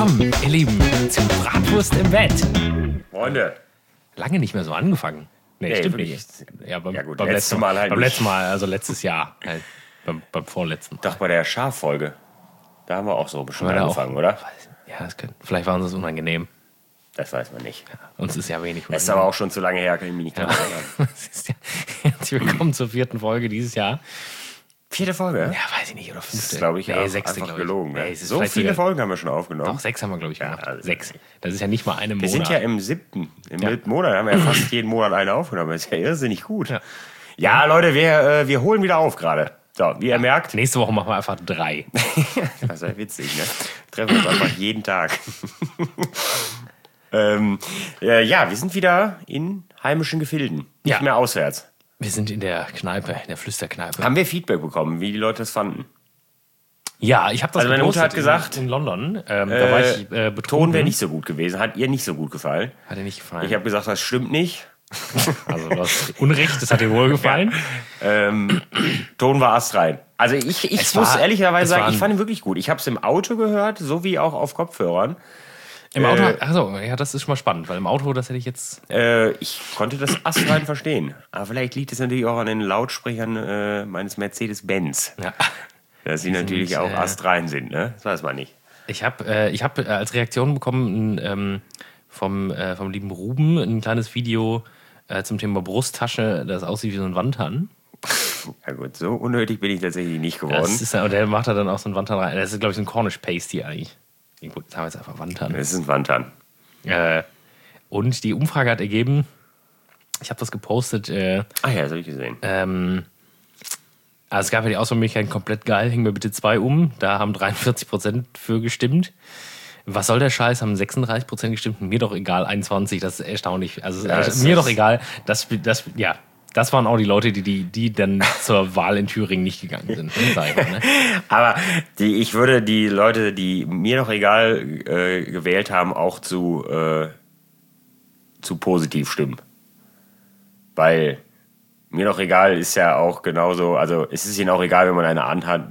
willkommen, ihr Lieben, zu Bratwurst im Bett. Freunde. Lange nicht mehr so angefangen. Nee, stimmt nicht. Ja, beim letzten Mal halt. Beim letzten Mal, also letztes Jahr. Halt, beim vorletzten. Doch, bei der Schaffolge. Da haben wir auch so bestimmt angefangen, oder? Ja, vielleicht waren sie es unangenehm. Das weiß man nicht. Ja, uns ist ja wenig unangenehm. Das ist aber auch schon zu lange her, kann ich mich nicht dran erinnern. Herzlich willkommen zur 4. Folge dieses Jahr. 4. Folge? Ja, weiß ich nicht, oder 5. Das ist, glaube ich, auch 6. einfach gelogen. Nee, so viele Folgen haben wir schon aufgenommen. Doch, 6 haben wir, glaube ich, gemacht. Ja, also 6. Das ist ja nicht mal eine Monat. Wir sind ja im 7. Monat. Haben wir ja fast jeden Monat eine aufgenommen. Das ist ja irrsinnig gut. Ja, Leute, wir holen wieder auf gerade. So, wie ihr merkt. Nächste Woche machen wir einfach 3. Das wäre witzig, ne? Treffen wir uns einfach jeden Tag. Wir sind wieder in heimischen Gefilden. Nicht mehr auswärts. Wir sind in der Kneipe, in der Flüsterkneipe. Haben wir Feedback bekommen, wie die Leute das fanden? Ja, ich habe das meine Mutter hat gesagt, in London. Da war ich betrunken. Ton wäre nicht so gut gewesen. Hat ihr nicht so gut gefallen? Hat ihr nicht gefallen? Ich habe gesagt, das stimmt nicht. Also du hast Unrecht, das hat dir wohl gefallen. Ton war astrein. Also ich muss ehrlicherweise sagen, ich fand ihn wirklich gut. Ich habe es im Auto gehört, sowie auch auf Kopfhörern. Im Auto, achso, ja, das ist schon mal spannend, weil im Auto, das hätte ich jetzt... Ich konnte das astrein verstehen. Aber vielleicht liegt es natürlich auch an den Lautsprechern meines Mercedes-Benz. Ja. Dass sie natürlich auch astrein sind, ne? Das weiß man nicht. Ich hab als Reaktion bekommen vom lieben Ruben ein kleines Video zum Thema Brusttasche, das aussieht wie so ein Wandhahn. Ja gut, so unnötig bin ich tatsächlich nicht geworden. Und der macht da dann auch so ein Wandhahn rein. Das ist, glaube ich, so ein Cornish Pasty eigentlich. Gut, jetzt haben wir jetzt einfach Wandhahn. Das ist ein Wandhahn. Und die Umfrage hat ergeben, ich habe das gepostet. Das habe ich gesehen. Also es gab ja die Auswahlmöglichkeit, komplett geil, häng mir bitte 2 um. Da haben 43% für gestimmt. Was soll der Scheiß? Haben 36% gestimmt. Mir doch egal, 21%, das ist erstaunlich. Also mir doch egal. Das waren auch die Leute, die dann zur Wahl in Thüringen nicht gegangen sind. Ne? Aber ich würde die Leute, die mir doch egal gewählt haben, auch zu positiv stimmen. Weil mir doch egal ist ja auch genauso, also es ist ihnen auch egal, wenn man eine anhat.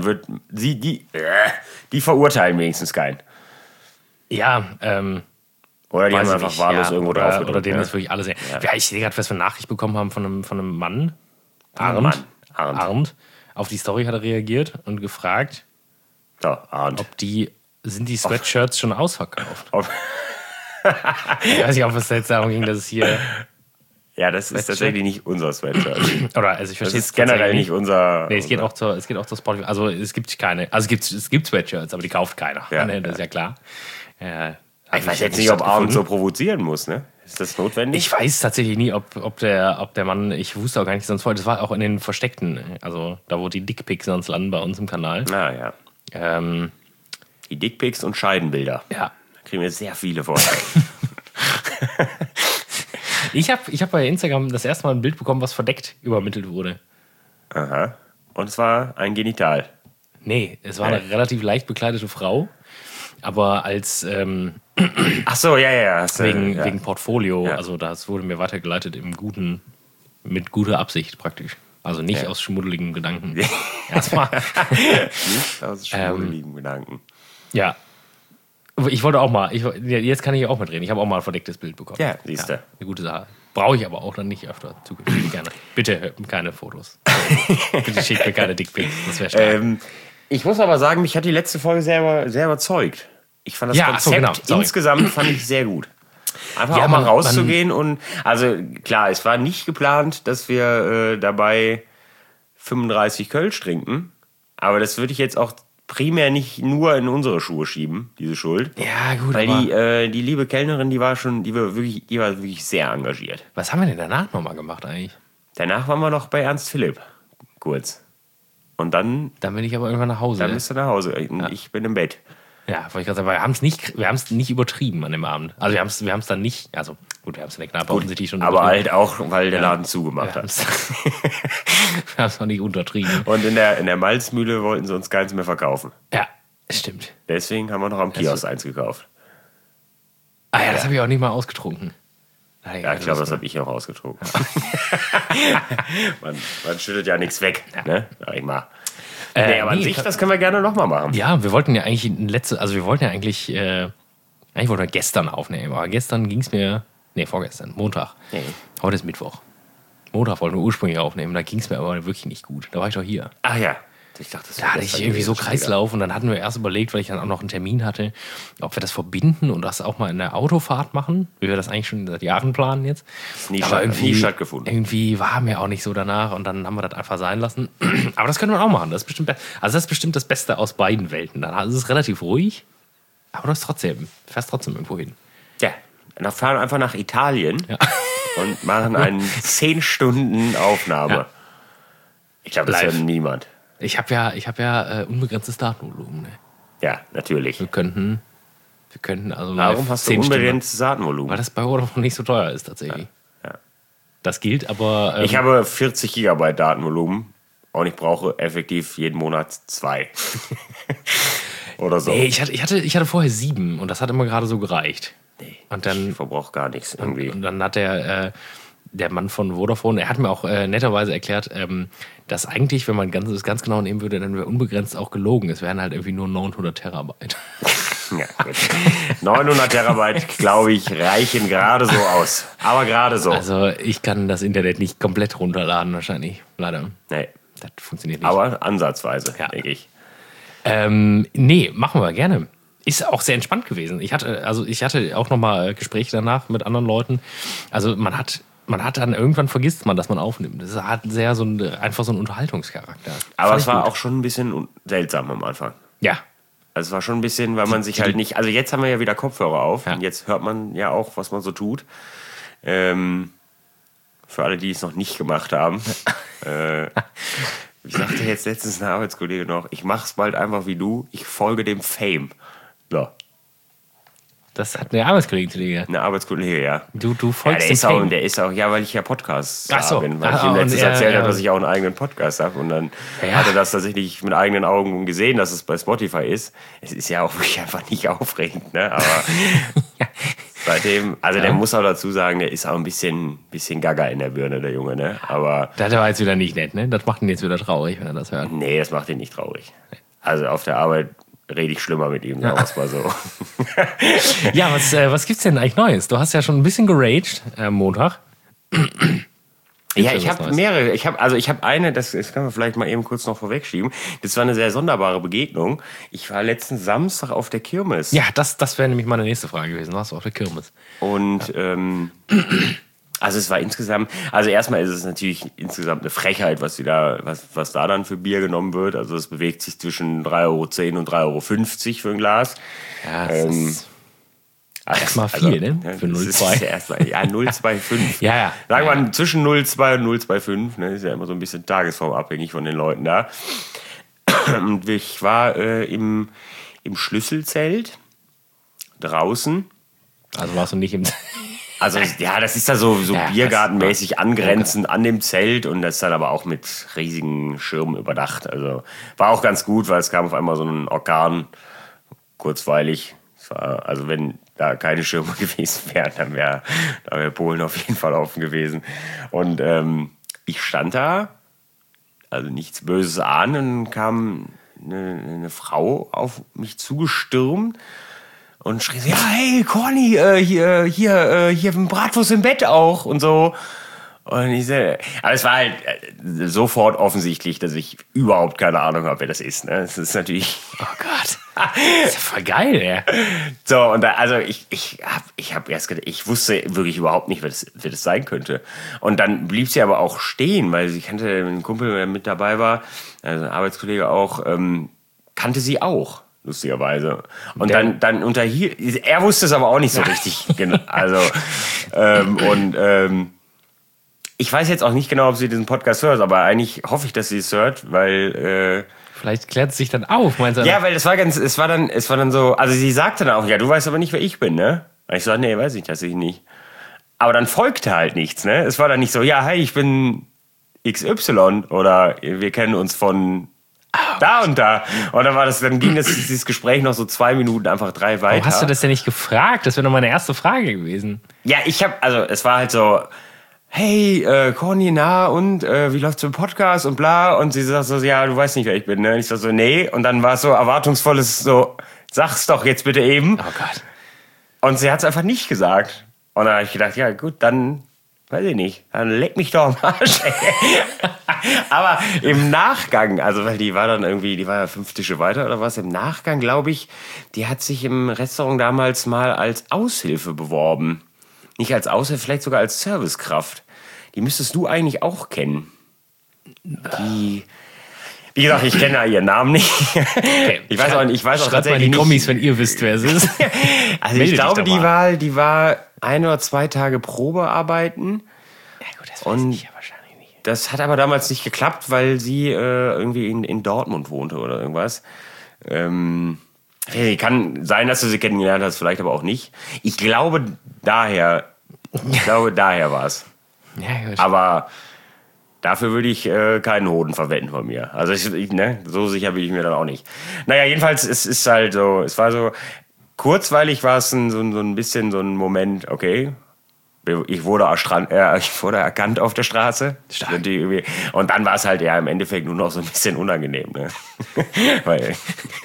Die verurteilen wenigstens keinen. Ja, oder die haben einfach wahllos irgendwo drauf gedrückt. Oder denen das wirklich alle sehen. Ja. Ich sehe gerade, was wir eine Nachricht bekommen haben von einem Mann. Arndt. Auf die Story hat er reagiert und gefragt, sind die Sweatshirts schon ausverkauft? Ich weiß nicht, ob es jetzt darum ging, dass es hier... Ja, das ist tatsächlich nicht unser Sweatshirt. Oder, also ich verstehe es generell nicht unser... Nee, es geht auch zur Spotify. Also es gibt keine... Also es gibt Sweatshirts, aber die kauft keiner. Ja, das ist ja klar. Ich weiß jetzt nicht, ob Arndt so provozieren muss, ne? Ist das notwendig? Ich weiß tatsächlich nie, ob der Mann... Ich wusste auch gar nicht, sonst vorher... Das war auch in den Versteckten. Also da, wo die Dickpics sonst landen bei uns im Kanal. Ah, ja. Die Dickpics und Scheidenbilder. Ja. Da kriegen wir sehr viele vor. Ich hab bei Instagram das erste Mal ein Bild bekommen, was verdeckt übermittelt wurde. Aha. Und es war ein Genital. Nee, es war eine relativ leicht bekleidete Frau, aber als ach so, ja. Wegen Portfolio, also das wurde mir weitergeleitet mit guter Absicht praktisch. Also nicht aus schmuddeligen Gedanken. Erstmal. Nicht aus schmuddeligen Gedanken. Ja. Ich wollte auch mal, jetzt kann ich auch mitreden. Ich habe auch mal ein verdecktes Bild bekommen. Ja, siehst du. Eine gute Sache. Brauche ich aber auch dann nicht öfter zukünftig gerne. Bitte keine Fotos. Bitte schickt mir keine Dickpics. Das wäre stark. Ich muss aber sagen, mich hat die letzte Folge sehr überzeugt. Ich fand das Konzept insgesamt fand ich sehr gut. Einfach auch mal rauszugehen und, also klar, es war nicht geplant, dass wir dabei 35 Kölsch trinken, aber das würde ich jetzt auch primär nicht nur in unsere Schuhe schieben, diese Schuld. Ja, gut, weil die liebe Kellnerin, die war wirklich sehr engagiert. Was haben wir denn danach nochmal gemacht eigentlich? Danach waren wir noch bei Ernst Philipp, kurz. Und dann bin ich aber irgendwann nach Hause. Dann bist du nach Hause. Ich bin im Bett. Ja, wollte ich gerade sagen, wir haben es nicht übertrieben an dem Abend. Also wir haben es dann nicht, also gut, wir haben es in der Kneipe offensichtlich schon aber halt auch, weil der Laden zugemacht hat. Wir haben es noch nicht untertrieben. Und in der Malzmühle wollten sie uns keins mehr verkaufen. Ja, stimmt. Deswegen haben wir noch am Kiosk eins gekauft. Ah ja, das habe ich auch nicht mal ausgetrunken. Ja, ich glaube, das habe ich auch ausgetrunken. man schüttet ja nichts weg, ne? Sag ich mal. Nee, aber an sich, das können wir gerne nochmal machen. Ja, wir wollten ja eigentlich eigentlich wollten wir gestern aufnehmen, aber gestern ging es mir, vorgestern, Montag. Nee. Heute ist Mittwoch. Montag wollten wir ursprünglich aufnehmen, da ging es mir aber wirklich nicht gut. Da war ich doch hier. Ach ja. Ich dachte, da hatte ich irgendwie so Kreislauf und dann hatten wir erst überlegt, weil ich dann auch noch einen Termin hatte, ob wir das verbinden und das auch mal in der Autofahrt machen, wie wir das eigentlich schon seit Jahren planen jetzt. Nie stattgefunden. Irgendwie war mir auch nicht so danach und dann haben wir das einfach sein lassen. Aber das können wir auch machen. Das ist bestimmt das Beste aus beiden Welten. Dann ist es relativ ruhig, aber du fährst trotzdem irgendwo hin. Ja, dann fahren wir einfach nach Italien und machen eine 10 Stunden Aufnahme. Ja. Ich glaube, das hört niemand. Ich habe ja unbegrenztes Datenvolumen. Ne? Ja, natürlich. Wir könnten also. Warum hast du unbegrenztes Datenvolumen? Weil das bei Vodafone nicht so teuer ist, tatsächlich. Ja. Das gilt, aber. Ich habe 40 Gigabyte Datenvolumen und ich brauche effektiv jeden Monat 2. Oder so. Nee, ich hatte vorher 7 und das hat immer gerade so gereicht. Nee, und dann, ich verbrauche gar nichts irgendwie. Und dann hat der Mann von Vodafone, er hat mir auch netterweise erklärt, dass eigentlich, wenn man das ganz genau nehmen würde, dann wäre unbegrenzt auch gelogen. Es wären halt irgendwie nur 900 Terabyte. Ja, gut. 900 Terabyte, glaube ich, reichen gerade so aus. Aber gerade so. Also ich kann das Internet nicht komplett runterladen wahrscheinlich, leider. Nee. Das funktioniert nicht. Aber ansatzweise, denke ich. Nee, machen wir gerne. Ist auch sehr entspannt gewesen. Ich hatte auch nochmal Gespräche danach mit anderen Leuten. Also man hat dann irgendwann vergisst man, dass man aufnimmt. Das hat einfach so einen Unterhaltungscharakter. Aber es war auch schon ein bisschen seltsam am Anfang. Ja. Also es war schon ein bisschen, weil man sich halt nicht... Also jetzt haben wir ja wieder Kopfhörer auf. Und jetzt hört man ja auch, was man so tut. Für alle, die es noch nicht gemacht haben. Ich sagte jetzt letztens ein Arbeitskollege noch, ich mach's bald einfach wie du, ich folge dem Fame. So. Das hat eine Arbeitskollegin zu dir gesagt. Eine Arbeitskollege, ja. Du folgst dem Fame. Der ist auch, weil ich ja Podcast bin. Weil ich ihm letztens erzählt habe, dass ich auch einen eigenen Podcast habe. Und dann hat er das tatsächlich mit eigenen Augen gesehen, dass es bei Spotify ist. Es ist ja auch wirklich einfach nicht aufregend, ne? Aber seitdem, der muss auch dazu sagen, der ist auch ein bisschen gaga in der Birne, der Junge, ne? Aber das war jetzt wieder nicht nett, ne? Das macht ihn jetzt wieder traurig, wenn er das hört. Nee, das macht ihn nicht traurig. Also auf der Arbeit rede ich schlimmer mit ihm, sagen wir es mal so. Ja, was gibt's denn eigentlich Neues? Du hast ja schon ein bisschen geraged am Montag. Ja, ich habe mehrere. Ich habe eine, das können wir vielleicht mal eben kurz noch vorwegschieben. Das war eine sehr sonderbare Begegnung. Ich war letzten Samstag auf der Kirmes. Ja, das wäre nämlich meine nächste Frage gewesen. Warst du auf der Kirmes? Und also es war insgesamt, also erstmal ist es natürlich insgesamt eine Frechheit, was da dann für Bier genommen wird. Also es bewegt sich zwischen 3,10 € und 3,50 € für ein Glas. Ja, das ist erstmal viel, ne? Für 0,2. Ja, 0,25. Ja. Sagen wir mal zwischen 0,2 und 0,25. Ne? Ist ja immer so ein bisschen tagesformabhängig von den Leuten da. Und ich war im Schlüsselzelt draußen. Also warst du nicht im... Also ja, das ist da so biergartenmäßig angrenzend an dem Zelt und das ist dann aber auch mit riesigen Schirmen überdacht. Also war auch ganz gut, weil es kam auf einmal so ein Orkan, kurzweilig. Also wenn da keine Schirme gewesen wären, dann wäre Polen auf jeden Fall offen gewesen. Und ich stand da, also nichts Böses ahnen, und dann kam eine Frau auf mich zugestürmt und schrie so, ja, hey, Corny, hier Bratwurst im Bett auch und so. Und ich sehe, aber es war halt sofort offensichtlich, dass ich überhaupt keine Ahnung habe, wer das ist. Ne? Das ist natürlich... Oh Gott. Das ist ja voll geil, ja. So, und da, also ich hab erst gedacht, ich wusste wirklich überhaupt nicht, wer das sein könnte. Und dann blieb sie aber auch stehen, weil sie kannte einen Kumpel, der mit dabei war, also ein Arbeitskollege auch, kannte sie auch. Lustigerweise. Und dann unterhielt, er wusste es aber auch nicht so richtig. Genau. Also, ich weiß jetzt auch nicht genau, ob sie diesen Podcast hört, aber eigentlich hoffe ich, dass sie es hört, weil, vielleicht klärt es sich dann auf, meinst du? Ja, weil es war dann so, also sie sagte dann auch, ja, du weißt aber nicht, wer ich bin, ne? Und ich so, nee, weiß ich tatsächlich nicht. Aber dann folgte halt nichts, ne? Es war dann nicht so, ja, hey, ich bin XY oder wir kennen uns von da und da. Und dann ging dieses Gespräch noch so 2 Minuten, einfach 3 weiter. Warum hast du das denn nicht gefragt? Das wäre doch meine erste Frage gewesen. Ja, es war halt so, hey, Corny, na, und wie läuft's im Podcast und bla. Und sie sagt so, ja, du weißt nicht, wer ich bin, ne? Und ich sag so, nee. Und dann war es so erwartungsvolles, so, sag's doch jetzt bitte eben. Oh Gott. Und sie hat's einfach nicht gesagt. Und dann habe ich gedacht, ja gut, dann, weiß ich nicht, dann leck mich doch am Arsch. Aber im Nachgang, also weil die war dann irgendwie, die war ja 5 Tische weiter oder was, im Nachgang glaube ich, die hat sich im Restaurant damals mal als Aushilfe beworben. Nicht als Aushilfe, vielleicht sogar als Servicekraft. Die müsstest du eigentlich auch kennen. Die, wie gesagt, ich kenne ja ihren Namen nicht. Okay. Ich weiß auch tatsächlich nicht. Schreibt mal in die Kommis, wenn ihr wisst, wer es ist. Also ich glaube, die war 1 oder 2 Tage Probearbeiten. Ja gut, das weiß ich ja wahrscheinlich nicht. Das hat aber damals nicht geklappt, weil sie irgendwie in Dortmund wohnte oder irgendwas. Kann sein, dass du sie kennengelernt hast, vielleicht aber auch nicht. Ich glaube, daher war es. Ja, gut. Aber dafür würde ich keinen Hoden verwenden von mir. Also so sicher bin ich mir dann auch nicht. Naja, jedenfalls, es ist halt so, es war so, kurzweilig war es so ein bisschen so ein Moment, okay, ich wurde erkannt auf der Straße. Und dann war es halt ja im Endeffekt nur noch so ein bisschen unangenehm. Ne? Weil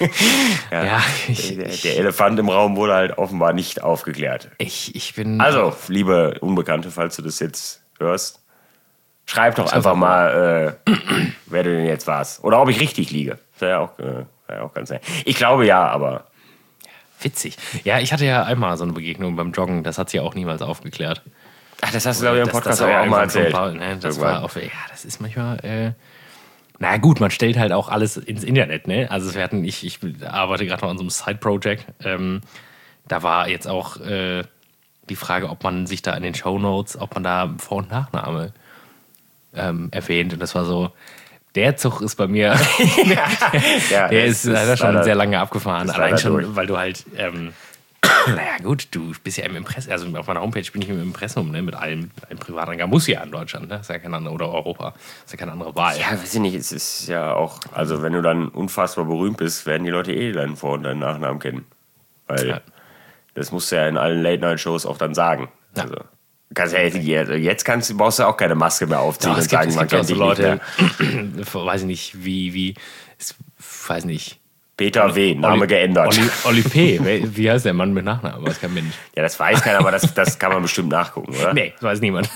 der Elefant im Raum wurde halt offenbar nicht aufgeklärt. Ich bin... Also, liebe Unbekannte, falls du das jetzt hörst, schreib doch einfach mal, wer du denn jetzt warst. Oder ob ich richtig liege. Das wäre ja auch ganz nett. Ich glaube ja, aber... Witzig. Ja, ich hatte ja einmal so eine Begegnung beim Joggen, das hat sie auch niemals aufgeklärt. Ach, das hast du, glaube ich, im Podcast auch mal erzählt. Das ist manchmal... Na gut, man stellt halt auch alles ins Internet, ne? Also ich arbeite gerade noch an so einem Side-Project. Da war jetzt auch die Frage, ob man sich da in den Shownotes, ob man da Vor- und Nachname erwähnt. Und das war so... Der Zug ist bei mir, der ist leider schon sehr lange abgefahren. Allein schon, weil du halt, naja gut, du bist ja im Impressum, also auf meiner Homepage bin ich im Impressum, ne, mit allem Privatangaben. Muss ja in Deutschland, ne? Ist ja keine andere, oder Europa, ist ja keine andere Wahl. Ja, weiß ich nicht, es ist ja auch, also wenn du dann unfassbar berühmt bist, werden die Leute deinen Vor- und deinen Nachnamen kennen. Weil das musst du ja in allen Late-Night-Shows auch dann sagen. Ja. Also. Jetzt brauchst du auch keine Maske mehr aufziehen und sagen, man kennt dich Leute, weiß ich nicht, weiß nicht. Peter W., Name geändert. Olli P., wie heißt der Mann mit Nachnamen? Weiß kein Mensch. Ja, das weiß keiner, aber das kann man bestimmt nachgucken, oder? Nee, das weiß niemand.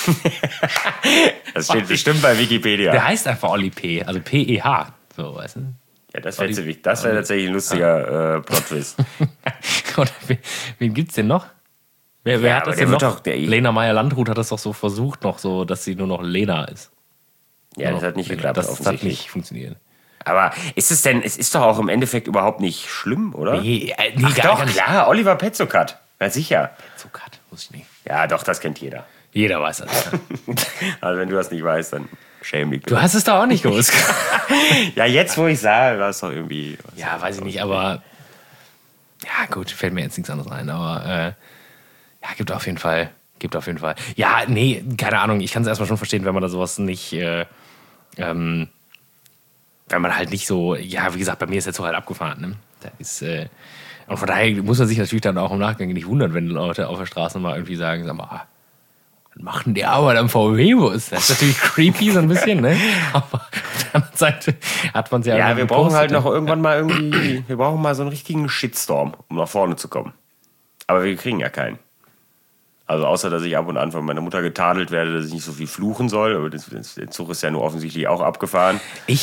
Das steht bestimmt bei Wikipedia. Der heißt einfach Olli P., also P-E-H, so, weißt du? Ja, das wäre tatsächlich ein lustiger Plot-Twist. Wen gibt's denn noch? Wer hat das denn noch? Lena Meyer-Landrut hat das doch so versucht, noch so, dass sie nur noch Lena ist. Ja, das hat nicht geklappt. Das hat nicht funktioniert. Aber es ist doch auch im Endeffekt überhaupt nicht schlimm, oder? Nee, doch, klar, Oliver Petzokat. Na sicher. Petzokat, wusste ich nicht. Ja, doch, das kennt jeder. Jeder weiß das. Also wenn du das nicht weißt, dann schäm dich. Du hast es doch auch nicht gewusst. Ja, jetzt, wo ich sage, war es doch irgendwie... Ja, weiß ich nicht, aber... Ja, gut, fällt mir jetzt nichts anderes ein, aber... Ja, gibt auf jeden Fall. Ja, nee, keine Ahnung. Ich kann es erstmal schon verstehen, wenn man da sowas nicht, wenn man halt nicht so, ja, wie gesagt, bei mir ist der Zug halt abgefahren, ne? Da ist, und von daher muss man sich natürlich dann auch im Nachgang nicht wundern, wenn Leute auf der Straße mal irgendwie sagen, sag mal, was machen die Arbeit am VW-Bus? Das ist natürlich creepy so ein bisschen, ne? Aber auf der anderen Seite hat man es ja... Ja, wir brauchen halt noch irgendwann mal wir brauchen mal so einen richtigen Shitstorm, um nach vorne zu kommen. Aber wir kriegen ja keinen. Also außer, dass ich ab und an von meiner Mutter getadelt werde, dass ich nicht so viel fluchen soll. Aber der Zug ist ja nur offensichtlich auch abgefahren.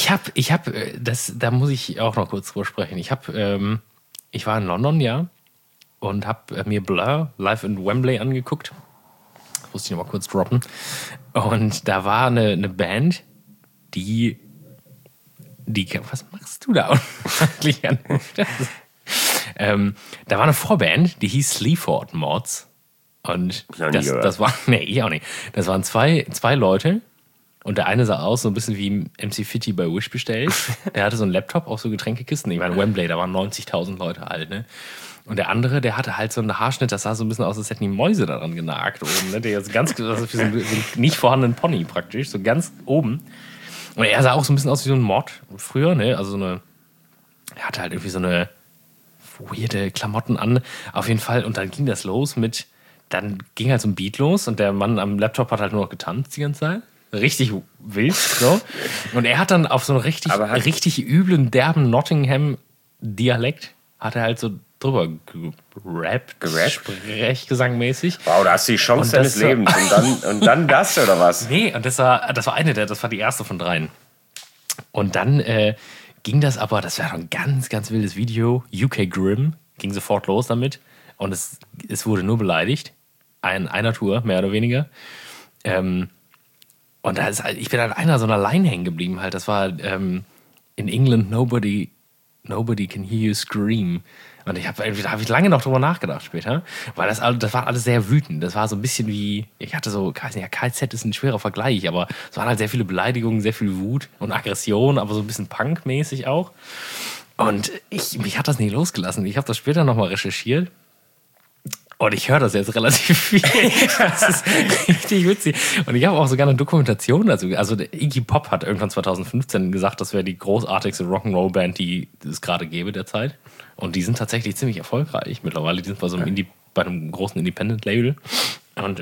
Da muss ich auch noch kurz drüber sprechen. Ich war in London, ja, und habe mir Blur live in Wembley angeguckt. Das musste ich noch mal kurz droppen. Und da war eine Band, die was machst du da? Da war eine Vorband, die hieß Sleaford Mods. Und das war, nee, ich auch nicht. Das waren zwei Leute und der eine sah aus so ein bisschen wie MC Fitti bei Wish bestellt. Der hatte so einen Laptop, auch so Getränkekisten. Ich meine, Wembley, da waren 90.000 Leute alt, ne? Und der andere, der hatte halt so einen Haarschnitt, das sah so ein bisschen aus, als hätten die Mäuse daran genagt oben, ne? Der ist ganz, also für so einen nicht vorhandenen Pony praktisch, so ganz oben. Und er sah auch so ein bisschen aus wie so ein Mod früher, ne? Also er hatte halt irgendwie so eine weirde Klamotten an, auf jeden Fall. Und dann ging das los mit dann ging halt so ein Beat los und der Mann am Laptop hat halt nur noch getanzt die ganze Zeit. Richtig wild, so. Und er hat dann auf so einen richtig üblen, derben Nottingham-Dialekt hat er halt so drüber gerappt? Sprechgesangmäßig. Wow, da hast du die Chance deines Lebens. Und dann das, oder was? Nee, und das war die erste von 3. Und dann ging das aber, das war ein ganz, ganz wildes Video. UK Grimm ging sofort los damit. Und es wurde nur beleidigt. In einer Tour, mehr oder weniger. Und ich bin an einer so einer Line hängen geblieben halt. Das war in England nobody can hear you scream. Und da habe ich lange noch drüber nachgedacht später, weil das war alles sehr wütend. Das war so ein bisschen wie, ich hatte so, KZ ist ein schwerer Vergleich, aber es waren halt sehr viele Beleidigungen, sehr viel Wut und Aggression, aber so ein bisschen Punk-mäßig auch. Und mich hat das nicht losgelassen. Ich habe das später nochmal recherchiert. Und ich höre das jetzt relativ viel. Das ist richtig witzig. Und ich habe auch sogar eine Dokumentation dazu. Also der Iggy Pop hat irgendwann 2015 gesagt, das wäre die großartigste Rock'n'Roll-Band, die es gerade gäbe derzeit. Und die sind tatsächlich ziemlich erfolgreich mittlerweile. Die sind bei so einem bei einem großen Independent-Label. Und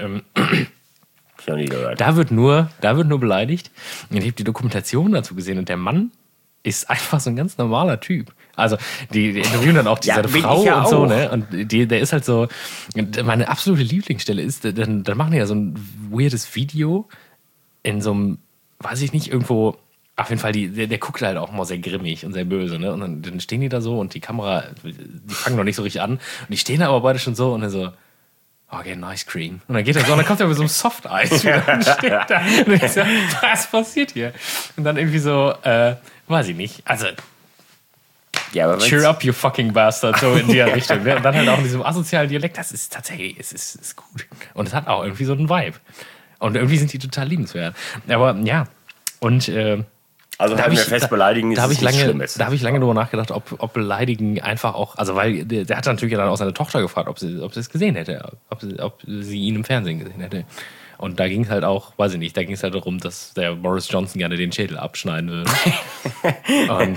da wird nur beleidigt. Und ich habe die Dokumentation dazu gesehen. Und der Mann ist einfach so ein ganz normaler Typ. Also, die interviewen dann auch diese Frau und so, ne? Und der ist halt so. Meine absolute Lieblingsstelle ist, dann machen die ja so ein weirdes Video in so einem, weiß ich nicht, irgendwo. Auf jeden Fall, der guckt halt auch mal sehr grimmig und sehr böse, ne? Und dann stehen die da so und die Kamera, die fangen noch nicht so richtig an. Und die stehen da aber beide schon so und dann so, okay, nice cream. Und dann geht er so und dann kommt er mit so einem Soft-Eis wieder und steht da. Und ich so, was passiert hier? Und dann irgendwie so, weiß ich nicht. Also, ja, cheer up, you fucking bastard, so in der Richtung. Ne? Und dann halt auch in diesem asozialen Dialekt, das ist tatsächlich, es ist gut. Und es hat auch irgendwie so einen Vibe. Und irgendwie sind die total liebenswert. Aber ja, und also da beleidigen ist nichts Schlimmes. Da habe ich lange drüber nachgedacht, ob beleidigen einfach auch, also weil der hat natürlich dann auch seine Tochter gefragt, ob sie es gesehen hätte, ob sie ihn im Fernsehen gesehen hätte. Und da ging es halt auch, weiß ich nicht, da ging es halt darum, dass der Boris Johnson gerne den Schädel abschneiden würde. Und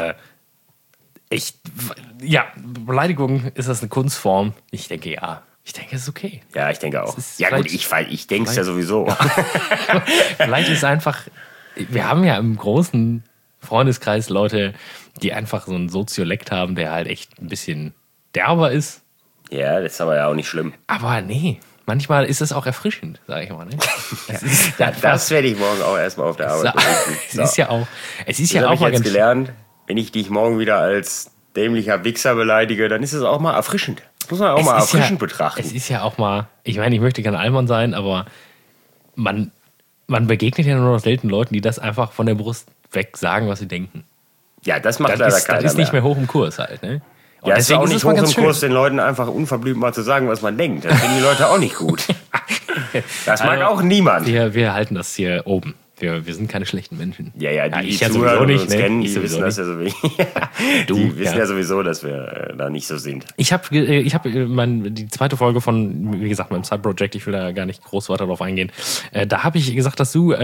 Beleidigung, ist das eine Kunstform? Ich denke, ja. Ich denke, es ist okay. Ja, ich denke auch. Ja gut, ich denke es ja sowieso. Ja. Vielleicht ist einfach, wir haben ja im großen Freundeskreis Leute, die einfach so einen Soziolekt haben, der halt echt ein bisschen derber ist. Ja, das ist aber ja auch nicht schlimm. Aber nee, manchmal ist es auch erfrischend, sage ich mal. Ne? Das werde ich morgen auch erstmal auf der Arbeit berichten. Es ist ja auch mal ganz gelernt, wenn ich dich morgen wieder als dämlicher Wichser beleidige, dann ist es auch mal erfrischend. Das muss man auch mal erfrischend betrachten. Es ist ja auch mal, ich meine, ich möchte kein Allmann sein, aber man begegnet ja nur noch selten Leuten, die das einfach von der Brust weg sagen, was sie denken. Ja, das macht leider keiner mehr. Das ist nicht mehr hoch im Kurs halt, ne? Und ja, es ist auch nicht hoch im Kurs, den Leuten einfach unverblümt mal zu sagen, was man denkt. Das finden die Leute auch nicht gut. Das mag auch niemand. Wir halten das hier oben. Wir sind keine schlechten Menschen. Ja, die ich sowieso nicht, uns kennen, die wissen das ja sowieso. Die wissen ja sowieso, dass wir da nicht so sind. Ich hab die zweite Folge von, wie gesagt, meinem Side-Project, ich will da gar nicht groß weiter drauf eingehen. Da habe ich gesagt, dass du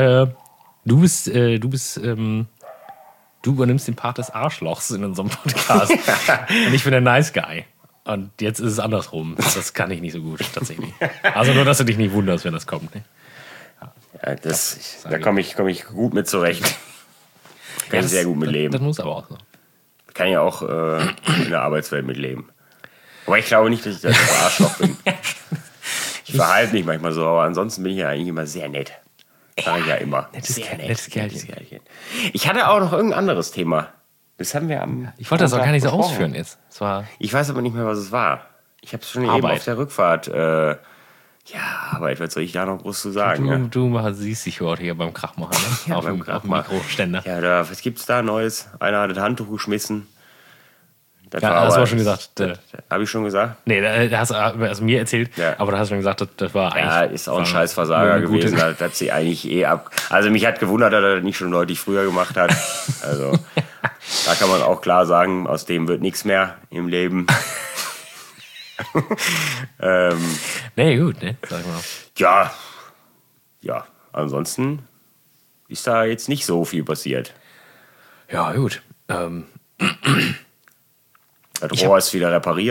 übernimmst den Part des Arschlochs in unserem Podcast. Und ich bin der Nice Guy. Und jetzt ist es andersrum. Das kann ich nicht so gut, tatsächlich. Also nur, dass du dich nicht wunderst, wenn das kommt. Ne? Ja, da komme ich gut mit zurecht. Kann ich sehr gut mitleben. Das muss aber auch so. Kann ja auch in der Arbeitswelt mitleben. Aber ich glaube nicht, dass ich das Arschloch bin. Ich verhalte mich manchmal so, aber ansonsten bin ich ja eigentlich immer sehr nett. Sag ich ja immer. Nettes Kerlchen. Ich hatte auch noch irgendein anderes Thema. Das haben wir am. Ich wollte das auch gar nicht so ausführen jetzt. Ich weiß aber nicht mehr, was es war. Ich habe es schon eben auf der Rückfahrt. Arbeit, was soll ich da noch groß zu sagen? Du siehst dich heute hier beim Krachmacher, ne? Ja, auf dem Mikroständer. Ja, was gibt's da Neues? Einer hat das Handtuch geschmissen. Das hast du auch schon gesagt. Habe ich schon gesagt? Nee, da hast du mir erzählt, aber da hast du schon gesagt, das war eigentlich. Ja, ist auch ein scheiß Versager gewesen. Das hat sie eigentlich Also mich hat gewundert, dass er das nicht schon deutlich früher gemacht hat. Also da kann man auch klar sagen, aus dem wird nichts mehr im Leben. Nee, gut, ne? Sag mal. Ja, ansonsten ist da jetzt nicht so viel passiert. Ja, gut. Das Rohr ist wieder repariert.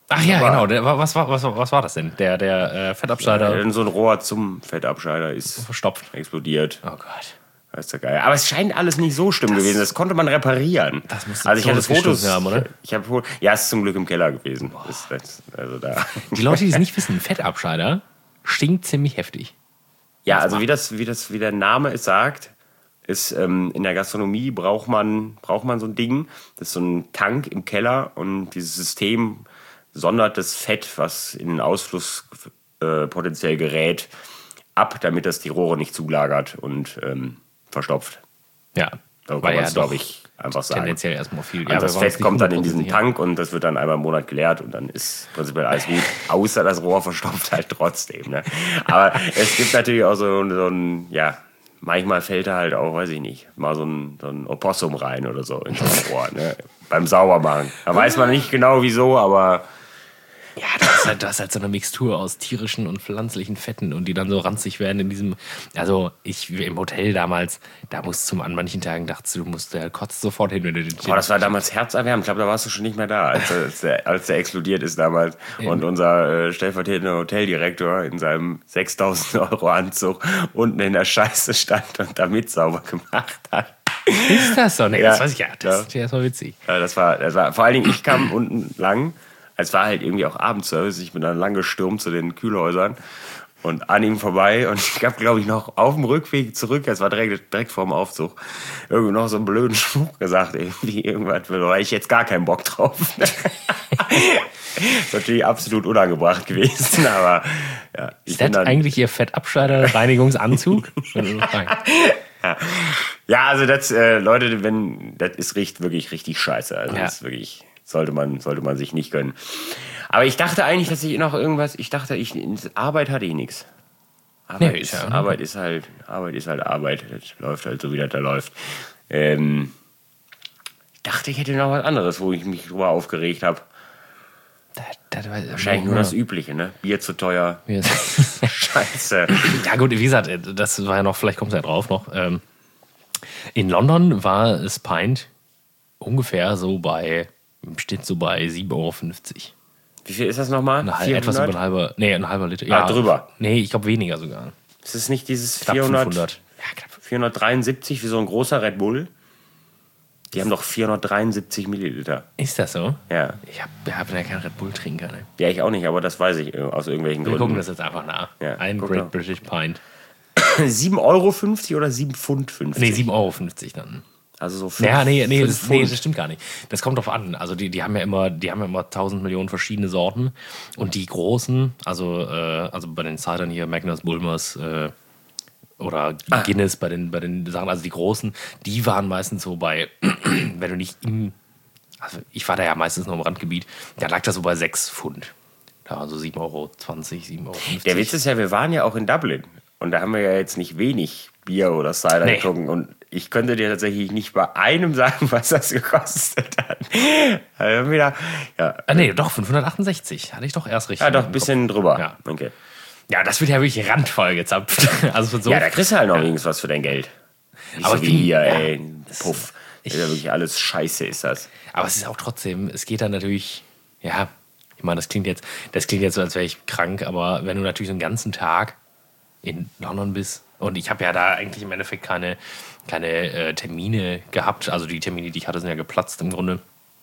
Ach ja, genau. Was war das denn? Der Fettabscheider? So ein Rohr zum Fettabscheider ist verstopft. Explodiert. Oh Gott. Das ist ja geil. Aber es scheint alles nicht so schlimm gewesen. Das konnte man reparieren. Das musste also ich hatte Fotos haben, oder? Ja, es ist zum Glück im Keller gewesen. Also da. Die Leute, die es nicht wissen, Fettabscheider stinkt ziemlich heftig. Ja, also wie der Name es sagt, ist in der Gastronomie braucht man so ein Ding. Das ist so ein Tank im Keller und dieses System sondert das Fett, was in den Ausfluss potenziell gerät, ab, damit das die Rohre nicht zulagert und verstopft. Ja, da kann man es, glaube ich, einfach sagen. Tendenziell erstmal viel. Ja, das Fett kommt dann in diesen Tank und das wird dann einmal im Monat geleert und dann ist prinzipiell alles gut, außer das Rohr verstopft halt trotzdem. Ne? Aber es gibt natürlich auch so ein, ja, manchmal fällt da halt auch, weiß ich nicht, mal so ein Opossum rein oder so in so ein Rohr, ne? Beim Saubermachen. Da weiß man nicht genau wieso, aber ja, das ist halt so eine Mixtur aus tierischen und pflanzlichen Fetten und die dann so ranzig werden in diesem. Also, im Hotel damals, da musst du an manchen Tagen dachtest du musst kotzt sofort hin, wenn du den. Das war damals herzerwärmend. Ich glaube, da warst du schon nicht mehr da, als der explodiert ist damals. Und unser stellvertretender Hoteldirektor in seinem 6.000 € Anzug unten in der Scheiße stand und damit sauber gemacht hat. Ist das so? Nee, ja, das weiß ich ja. Das ist erstmal witzig. Ja, das war. Vor allen Dingen, ich kam unten lang. Es war halt irgendwie auch Abendservice. Ich bin dann lang gestürmt zu den Kühlhäusern und an ihm vorbei. Und ich habe, glaube ich, noch auf dem Rückweg zurück, es war direkt vor dem Aufzug, irgendwie noch so einen blöden Spruch gesagt. Irgendwas, da war ich jetzt gar keinen Bock drauf. Das ist natürlich absolut unangebracht gewesen, aber ja. Ist das eigentlich Ihr Fettabscheider-Reinigungsanzug? Ja, also das, Leute, das riecht wirklich richtig scheiße. Also das ist wirklich... Sollte man sich nicht gönnen. Aber ich dachte eigentlich, dass ich noch irgendwas... Arbeit hatte ich nichts. Arbeit ist halt Arbeit. Das läuft halt so, wie das da läuft. Ich dachte, ich hätte noch was anderes, wo ich mich drüber aufgeregt habe. Wahrscheinlich nur das Übliche, ne? Bier zu teuer. Scheiße. Ja gut, wie gesagt, das war ja noch... Vielleicht kommt es ja drauf noch. In London war es Pint ungefähr so bei... Steht so bei 7,50 €. Wie viel ist das nochmal? Etwas über ein halber Liter. Ja, drüber. Nee, ich glaube weniger sogar. Ist es nicht dieses knapp 500? Ja, knapp 473 wie so ein großer Red Bull? Die haben doch 473 Milliliter. Ist das so? Ja. Ich hab ja keinen Red Bull-Trinker. Ne? Ja, ich auch nicht, aber das weiß ich aus irgendwelchen Gründen. Wir gucken das jetzt einfach nach. Ja, ein Great British Pint. 7,50 € oder 7,50 £? Nee, 7,50 € dann. Also so 5, das stimmt gar nicht. Das kommt drauf an. Also die haben ja immer 1000 Millionen verschiedene Sorten. Und die großen, also bei den Cidern hier, Magners, Bulmers oder Guinness bei den Sachen, also die großen, die waren meistens so bei, wenn du nicht also ich war da ja meistens noch im Randgebiet, da lag das so bei 6 Pfund. Da waren so 7,20 €, 7,50 €. Der Witz ist ja, wir waren ja auch in Dublin. Und da haben wir ja jetzt nicht wenig Bier oder Cider getrunken. Und ich könnte dir tatsächlich nicht bei einem sagen, was das gekostet hat. Also wieder, ja. Nee, doch, 568. Hatte ich doch erst richtig. Ja, doch, ein bisschen drüber. Ja. Okay. Ja, das wird ja wirklich randvoll gezapft. Also so, ja, da kriegst du halt noch irgendwas für dein Geld. Nicht aber so wie hier, ey, Puff. Das ist ja wirklich alles scheiße, ist das. Aber es ist auch trotzdem, es geht dann natürlich, ja, ich meine, das klingt jetzt so, als wäre ich krank, aber wenn du natürlich so einen ganzen Tag in London bist, und ich habe ja da eigentlich im Endeffekt keine Termine gehabt, also die Termine, die ich hatte, sind ja geplatzt im Grunde,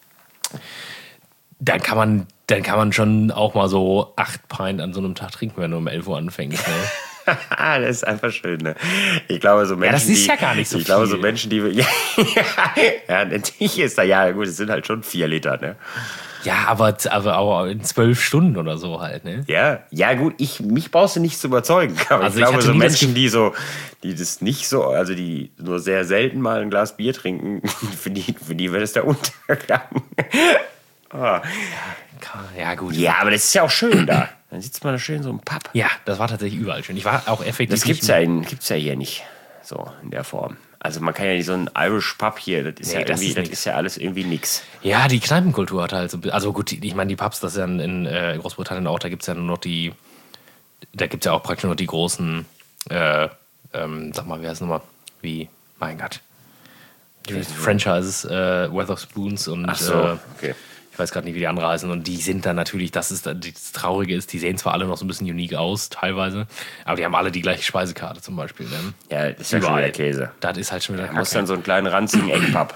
dann kann man schon auch mal so 8 Pint an so einem Tag trinken, wenn du um 11 Uhr anfängst. Ne? Das ist einfach schön, ne? Ich glaube, so Menschen, das ist ja gar nicht so viel. Ich glaube, so Menschen, die... Ja, natürlich ist da... Ja, gut, es sind halt schon 4 Liter, ne? Ja, aber auch in 12 Stunden oder so halt, ne? Ja, gut, mich brauchst du nicht zu überzeugen. Aber also ich glaube, so Menschen, die das nicht so, also die nur sehr selten mal ein Glas Bier trinken, für die wird es der Untergang. Oh. Ja, gut. Ja, aber das ist ja auch schön da. Dann sitzt man da schön so im Pub. Ja, das war tatsächlich überall schön. Ich war auch effektiv. Das gibt's ja hier nicht so in der Form. Also man kann ja nicht so ein Irish Pub hier, das ist ja alles irgendwie nix. Ja, die Kneipenkultur hat halt so, also gut, ich meine die Pubs, das ist ja in Großbritannien auch, da gibt es ja nur noch da gibt es ja auch praktisch nur noch die großen, sag mal, wie heißt es nochmal, mein Gott, die Franchises, Wetherspoons und ach so, okay. Ich weiß gerade nicht, wie die andere heißen. Und die sind dann natürlich, das Traurige ist, die sehen zwar alle noch so ein bisschen unique aus, teilweise, aber die haben alle die gleiche Speisekarte zum Beispiel. Ne? Ja, das ist ja schon wieder Käse. Das ist halt schon wieder Kacke. Muss dann so einen kleinen ranzigen Eckpapp.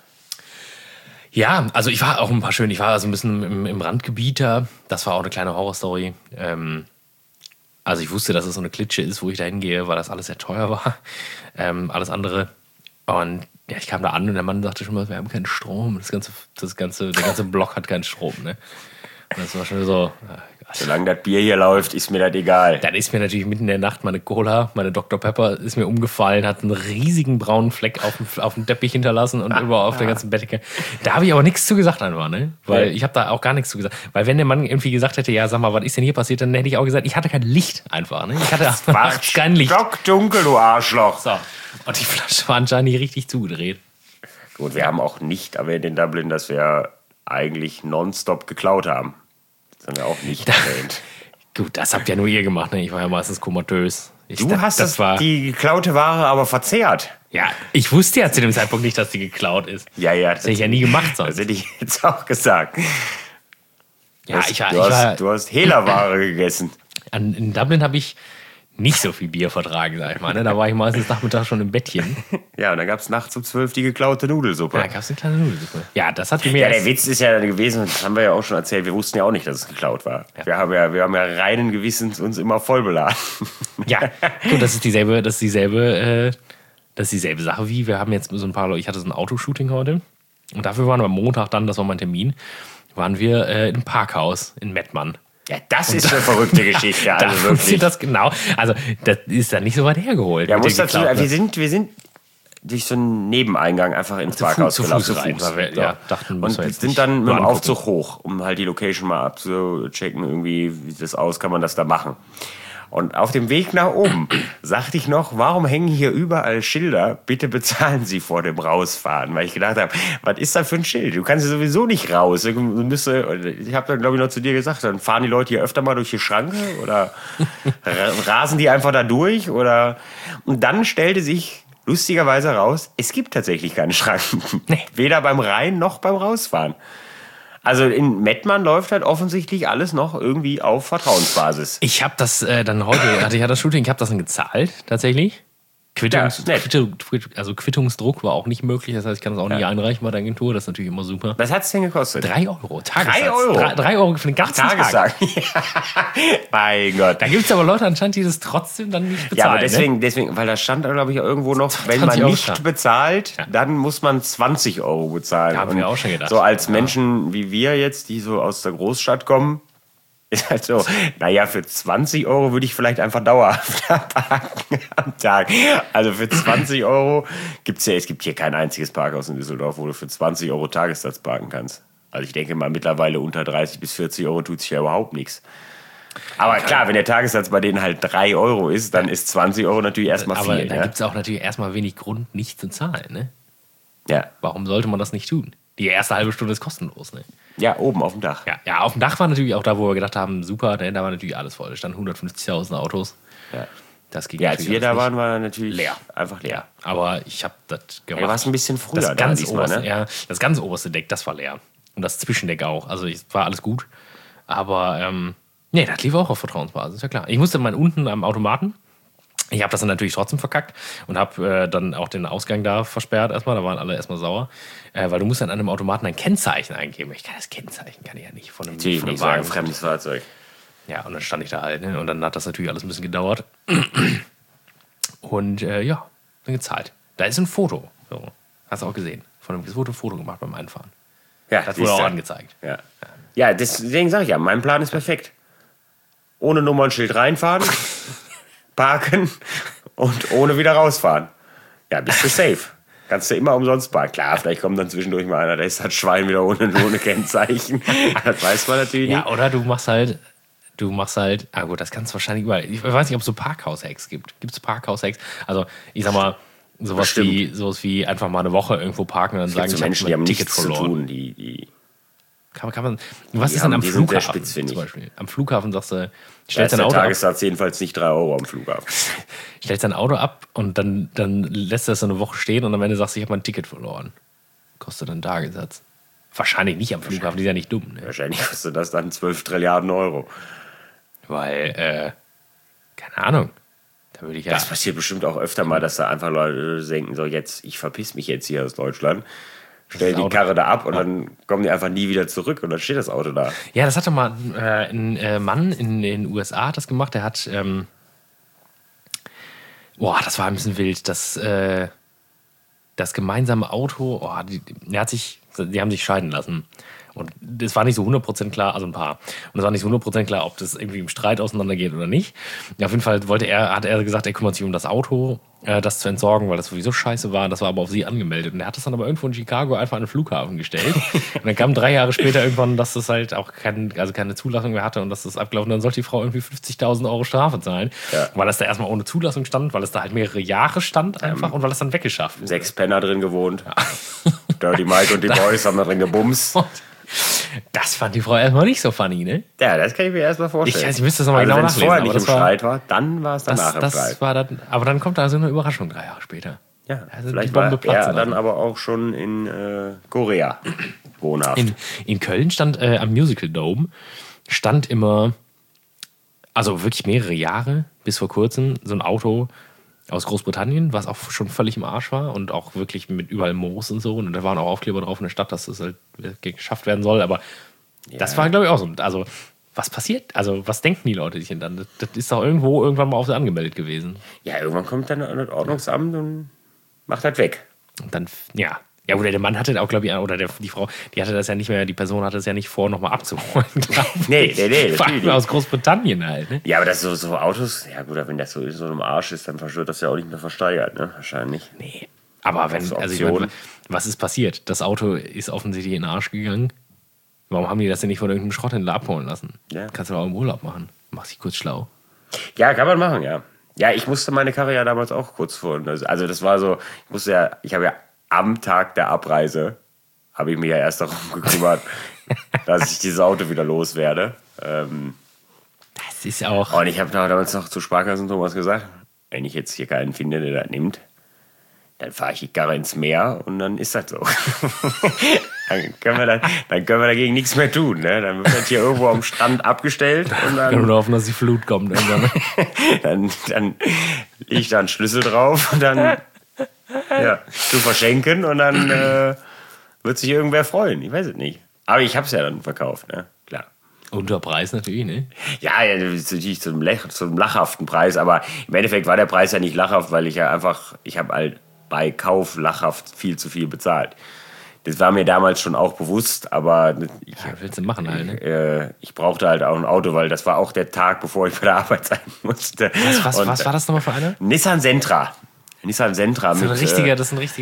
Ja, also ich war auch ein paar schön, ich war also ein bisschen im Randgebiet da. Das war auch eine kleine Horrorstory. Also ich wusste, dass es so eine Klitsche ist, wo ich da hingehe, weil das alles sehr teuer war. Alles andere. Und ja, ich kam da an und der Mann sagte schon mal, wir haben keinen Strom. Der ganze Block hat keinen Strom. Ne? Und das war schon so. Solange das Bier hier läuft, ist mir das egal. Dann ist mir natürlich mitten in der Nacht meine Cola, meine Dr. Pepper, ist mir umgefallen, hat einen riesigen braunen Fleck auf dem Teppich hinterlassen und überall auf der ganzen Bettdecke. Da habe ich aber nichts zu gesagt einfach, ne? Weil ich habe da auch gar nichts zu gesagt. Weil wenn der Mann irgendwie gesagt hätte, ja, sag mal, was ist denn hier passiert, dann hätte ich auch gesagt, ich hatte kein Licht einfach, ne? Ich hatte kein Licht. Stockdunkel, du Arschloch. So. Und die Flasche war anscheinend nicht richtig zugedreht. Gut, wir haben auch nicht erwähnt in Dublin, dass wir eigentlich nonstop geklaut haben. Das haben wir auch nicht erwähnt. Gut, das habt ja nur ihr gemacht, ne? Ich war ja meistens komatös. Du hast die geklaute Ware aber verzehrt. Ja, ich wusste ja zu dem Zeitpunkt nicht, dass die geklaut ist. Ja. Das hätte ich ja nie gemacht sonst. Das hätte ich jetzt auch gesagt. Ja, du hast Hehlerware gegessen. In Dublin habe ich nicht so viel Bier vertragen, sag ich mal. Ne? Da war ich meistens nachmittags schon im Bettchen. Ja, und dann gab es nachts um 12 die geklaute Nudelsuppe. Ja, gab es eine kleine Nudelsuppe. Ja, das hat mir. Ja, der Witz ist ja gewesen, das haben wir ja auch schon erzählt, wir wussten ja auch nicht, dass es geklaut war. Ja. Wir haben ja reinen Gewissens uns immer voll beladen. Ja, gut, das ist dieselbe Sache wie, wir haben jetzt so ein paar Leute, ich hatte so ein Autoshooting heute und dafür waren wir am Montag dann, das war mein Termin, waren wir im Parkhaus in Mettmann. Ja, das ist eine verrückte Geschichte. Also wirklich. Das genau. Also, das ist dann nicht so weit hergeholt. Ja, muss dazu, wir sind durch so einen Nebeneingang einfach ins Parkhaus gelaufen. Zu Fuß. Ja, dachten, und sind dann mit dem Aufzug hoch, um halt die Location mal abzuchecken, irgendwie, wie sieht das aus, kann man das da machen. Und auf dem Weg nach oben sagte ich noch, warum hängen hier überall Schilder? Bitte bezahlen Sie vor dem Rausfahren. Weil ich gedacht habe, was ist da für ein Schild? Du kannst ja sowieso nicht raus. Ich habe dann, glaube ich, noch zu dir gesagt, dann fahren die Leute hier öfter mal durch die Schranke oder rasen die einfach da durch. Und dann stellte sich lustigerweise heraus, es gibt tatsächlich keine Schranken. Nee. Weder beim Rein- noch beim Rausfahren. Also in Mettmann läuft halt offensichtlich alles noch irgendwie auf Vertrauensbasis. Ich habe das dann heute, hatte ich ja das Shooting, ich habe das dann gezahlt, tatsächlich. Quittungsdruck war auch nicht möglich, das heißt, ich kann es auch nie einreichen bei der Agentur, das ist natürlich immer super. Was hat es denn gekostet? 3 Euro, Tagessatz. 3 Euro? 3 Euro für den ganzen Tag. Mein Gott. Da gibt es aber Leute anscheinend, die das trotzdem dann nicht bezahlen. Ja, aber deswegen, weil da stand, glaube ich, irgendwo noch, wenn man nicht bezahlt, dann muss man 20 Euro bezahlen. Da haben wir auch schon gedacht. So als Menschen wie wir jetzt, die so aus der Großstadt kommen, ist halt so, naja, für 20 Euro würde ich vielleicht einfach dauerhaft parken am Tag. Also für 20 Euro es gibt hier kein einziges Parkhaus in Düsseldorf, wo du für 20 Euro Tagessatz parken kannst. Also ich denke mal, mittlerweile unter 30 bis 40 Euro tut sich ja überhaupt nichts. Aber klar, wenn der Tagessatz bei denen halt 3 Euro ist, dann ist 20 Euro natürlich erstmal viel. Aber da gibt es auch natürlich erstmal wenig Grund, nicht zu zahlen, ne? Ja. Warum sollte man das nicht tun? Die erste halbe Stunde ist kostenlos, ne? Ja, oben auf dem Dach. Ja, auf dem Dach war natürlich auch da, wo wir gedacht haben, super, da war natürlich alles voll. Da standen 150.000 Autos. Ja. Das ging als wir da waren, war natürlich leer. Einfach leer. Aber ich habe das gemacht. Ja, war es ein bisschen früher das ganz oberste, ne? Ja, das ganz oberste Deck, das war leer. Und das Zwischendeck auch. Also war alles gut. Aber nee, das lief auch auf Vertrauensbasis, ist ja klar. Ich musste mal unten am Automaten. Ich habe das dann natürlich trotzdem verkackt und habe dann auch den Ausgang da versperrt erstmal. Da waren alle erstmal sauer. Weil du musst dann an einem Automaten ein Kennzeichen eingeben. Ich kann das Kennzeichen kann ich ja nicht von einem Wagen. Ein fremdes Fahrzeug. Ja, und dann stand ich da halt. Ne? Und dann hat das natürlich alles ein bisschen gedauert. Und dann gezahlt. Da ist ein Foto. So. Hast du auch gesehen. Von einem Foto gemacht beim Einfahren. Ja, das wurde auch angezeigt. Ja, deswegen sage ich ja, mein Plan ist perfekt. Ohne Nummernschild reinfahren, parken und ohne wieder rausfahren. Ja, bist du safe. Kannst du immer umsonst parken. Klar, vielleicht kommt dann zwischendurch mal einer, der ist das Schwein wieder ohne Kennzeichen. Das weiß man natürlich nicht. Ja, oder du machst halt, gut, das kannst du wahrscheinlich überall. Ich weiß nicht, ob es so Parkhaus-Hacks gibt. Gibt es Parkhaus-Hacks? Also, ich sag mal, sowas wie einfach mal eine Woche irgendwo parken und dann sagen, ich habe ein Ticket verloren. Kann man, was ist denn am Flughafen zum Beispiel? Am Flughafen sagst du, stellst dein Auto ab. Der Tagessatz jedenfalls nicht 3 Euro am Flughafen. Stellst dein Auto ab und dann lässt du das so eine Woche stehen und am Ende sagst du, ich habe mein Ticket verloren. Kostet dann Tagessatz. Wahrscheinlich nicht am Flughafen, die ist ja nicht dumm. Ne? Wahrscheinlich kostet das dann 12 Trilliarden Euro. Weil, keine Ahnung. Da würde ich das passiert bestimmt auch öfter mal, dass da einfach Leute denken, so jetzt, ich verpiss mich jetzt hier aus Deutschland, stell die Karre da ab und dann kommen die einfach nie wieder zurück und dann steht das Auto da. Ja, das hatte mal ein Mann in den USA hat das gemacht, der hat, das war ein bisschen wild, das gemeinsame Auto, die haben sich scheiden lassen. Und das war nicht so 100% klar, also ein paar. Und es war nicht so 100% klar, ob das irgendwie im Streit auseinandergeht oder nicht. Ja, auf jeden Fall hat er gesagt, er kümmert sich um das Auto, das zu entsorgen, weil das sowieso scheiße war. Das war aber auf sie angemeldet. Und er hat das dann aber irgendwo in Chicago einfach an den Flughafen gestellt. Und dann kam 3 Jahre später irgendwann, dass das halt auch keine Zulassung mehr hatte und dass das abgelaufen. Dann sollte die Frau irgendwie 50.000 Euro Strafe zahlen, weil das da erstmal ohne Zulassung stand, weil es da halt mehrere Jahre stand einfach und weil es dann weggeschafft wurde. 6 Penner drin gewohnt. Ja. Dirty Mike und die Boys haben da drin gebumst. Das fand die Frau erstmal nicht so funny, ne? Ja, das kann ich mir erstmal vorstellen. Ich müsste das nochmal genau nachlesen. Wenn es vorher nicht im Streit war, dann war es danach im Streit. Aber dann kommt da so eine Überraschung 3 Jahre später. Ja, also vielleicht war er dann aber auch schon in Korea wohnhaft. In Köln stand am Musical Dome, stand immer, also wirklich mehrere Jahre, bis vor kurzem, so ein Auto aus Großbritannien, was auch schon völlig im Arsch war und auch wirklich mit überall Moos und so. Und da waren auch Aufkleber drauf in der Stadt, dass das halt geschafft werden soll. Aber das war, glaube ich, auch so. Also, was passiert? Also, was denken die Leute sich dann? Das ist doch irgendwann mal auf sie angemeldet gewesen. Ja, irgendwann kommt dann das Ordnungsamt und macht das weg. Und dann, ja. Ja, oder der Mann hatte auch, glaube ich, oder die Frau, die hatte das ja nicht mehr, die Person hatte es ja nicht vor, nochmal abzuholen, glaube ich. Nee. Vor allem aus Großbritannien halt, ne? Ja, aber das so Autos, ja gut, wenn das so im Arsch ist, dann wird das ja auch nicht mehr versteigert, ne? Wahrscheinlich. Nee. Aber was ist passiert? Das Auto ist offensichtlich in den Arsch gegangen. Warum haben die das denn nicht von irgendeinem Schrotthändler abholen lassen? Ja. Kannst du auch im Urlaub machen. Mach dich kurz schlau. Ja, kann man machen, ja. Ja, ich musste meine Karre ja damals auch kurz vor. Also das war so, ich habe ja am Tag der Abreise habe ich mich ja erst darum gekümmert, dass ich dieses Auto wieder loswerde. Das ist auch... Und ich habe damals noch zu Sparkassen Thomas gesagt, wenn ich jetzt hier keinen finde, der das nimmt, dann fahre ich die Karre ins Meer und dann ist das so. Dann können wir dagegen nichts mehr tun. Ne? Dann wird das hier irgendwo am Strand abgestellt. Und dann können wir hoffen, dass die Flut kommt. dann liegt da ein Schlüssel drauf und dann zu verschenken und dann wird sich irgendwer freuen. Ich weiß es nicht. Aber ich habe es ja dann verkauft, ne? Klar. Unter Preis natürlich, ne? Ja, natürlich zum lachhaften Preis. Aber im Endeffekt war der Preis ja nicht lachhaft, weil ich habe halt bei Kauf lachhaft viel zu viel bezahlt. Das war mir damals schon auch bewusst, aber willst du machen halt, ne? Ich brauchte halt auch ein Auto, weil das war auch der Tag, bevor ich bei der Arbeit sein musste. Was war das nochmal für eine? Nissan Sentra. Das ist ein richtiger.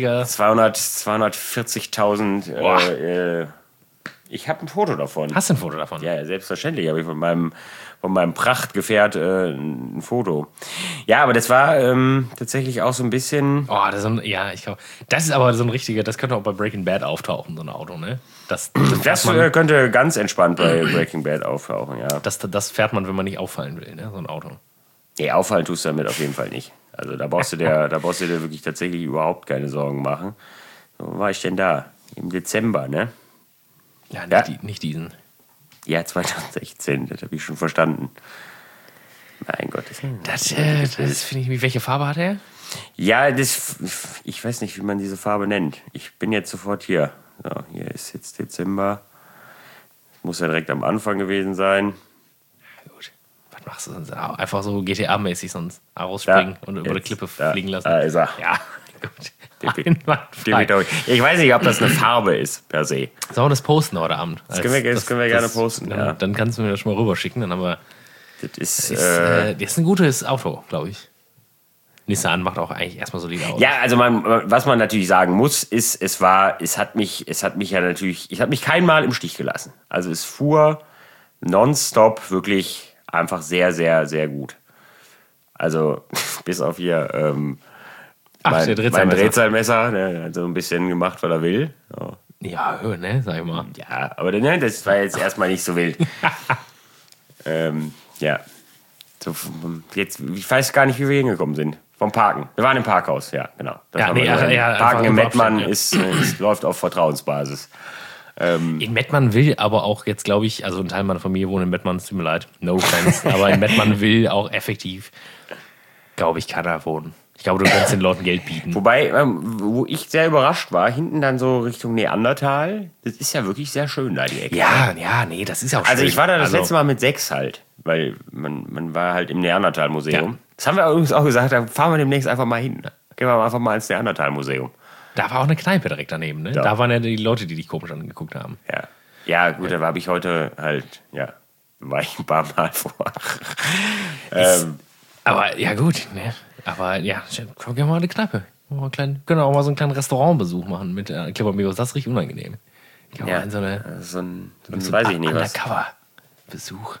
240.000. Ich habe ein Foto davon. Hast du ein Foto davon? Ja, selbstverständlich. Habe ich von meinem Prachtgefährt ein Foto. Ja, aber das war tatsächlich auch so ein bisschen... ich glaube, das ist aber so ein richtiger, das könnte auch bei Breaking Bad auftauchen, so ein Auto, ne? Das könnte ganz entspannt bei Breaking Bad auftauchen, ja. Das fährt man, wenn man nicht auffallen will, ne? So ein Auto. Nee, auffallen tust du damit auf jeden Fall nicht. Also da brauchst du dir wirklich tatsächlich überhaupt keine Sorgen machen. Wo war ich denn da? Im Dezember, ne? Ja, nicht diesen. Ja, 2016, das habe ich schon verstanden. Mein Gott. Das finde ich, welche Farbe hat er? Ja, ich weiß nicht, wie man diese Farbe nennt. Ich bin jetzt sofort hier. So, hier ist jetzt Dezember. Muss ja direkt am Anfang gewesen sein. Gut. Was machst du sonst? Einfach so GTA-mäßig sonst rausspringen und über die Klippe fliegen lassen. Da ist er. Ja, gut. Ich weiß nicht, ob das eine Farbe ist, per se. Sollen wir das posten heute Abend? Das können wir gerne posten. Dann kannst du mir das schon mal rüberschicken. Dann haben wir. Das ist ein gutes Auto, glaube ich. Nissan macht auch eigentlich erstmal solide Autos. Ja, also was man natürlich sagen muss, ist, es hat mich kein Mal im Stich gelassen. Also es fuhr nonstop wirklich einfach sehr, sehr, sehr gut. Also bis auf hier mein Drehzahlmesser, der hat so ein bisschen gemacht, was er will. So. Ja, ne, sag ich mal. Ja, aber das war jetzt erstmal nicht so wild. Ja. So, jetzt, ich weiß gar nicht, wie wir hingekommen sind. Vom Parken. Wir waren im Parkhaus, ja, genau. Parken im Mettmann läuft auf Vertrauensbasis. In Mettmann-Will aber auch jetzt, glaube ich, also ein Teil meiner Familie wohnt in Mettmann, es tut mir leid, no offense, aber in Mettmann-Will auch effektiv, glaube ich, keiner wohnen. Ich glaube, du kannst den Leuten Geld bieten. Wobei, wo ich sehr überrascht war, hinten dann so Richtung Neandertal, das ist ja wirklich sehr schön da, die Ecke. Ja, nee, das ist auch schön. Also ich war da das letzte Mal mit 6 halt, weil man war halt im Neandertal-Museum. Ja. Das haben wir übrigens auch gesagt, da fahren wir demnächst einfach mal hin. Gehen wir einfach mal ins Neandertal-Museum. Da war auch eine Kneipe direkt daneben, ne? Ja. Da waren ja die Leute, die dich komisch angeguckt haben. Ja, gut, da habe ich heute halt, war ich ein paar Mal vor. Aber ja gut, ne? Aber ja, guck ja mal eine Kneipe. Können auch mal so einen kleinen Restaurantbesuch machen mit Clippermigos. Das ist richtig unangenehm. Ja, so ein weiß ich nicht was. Undercover-Besuch.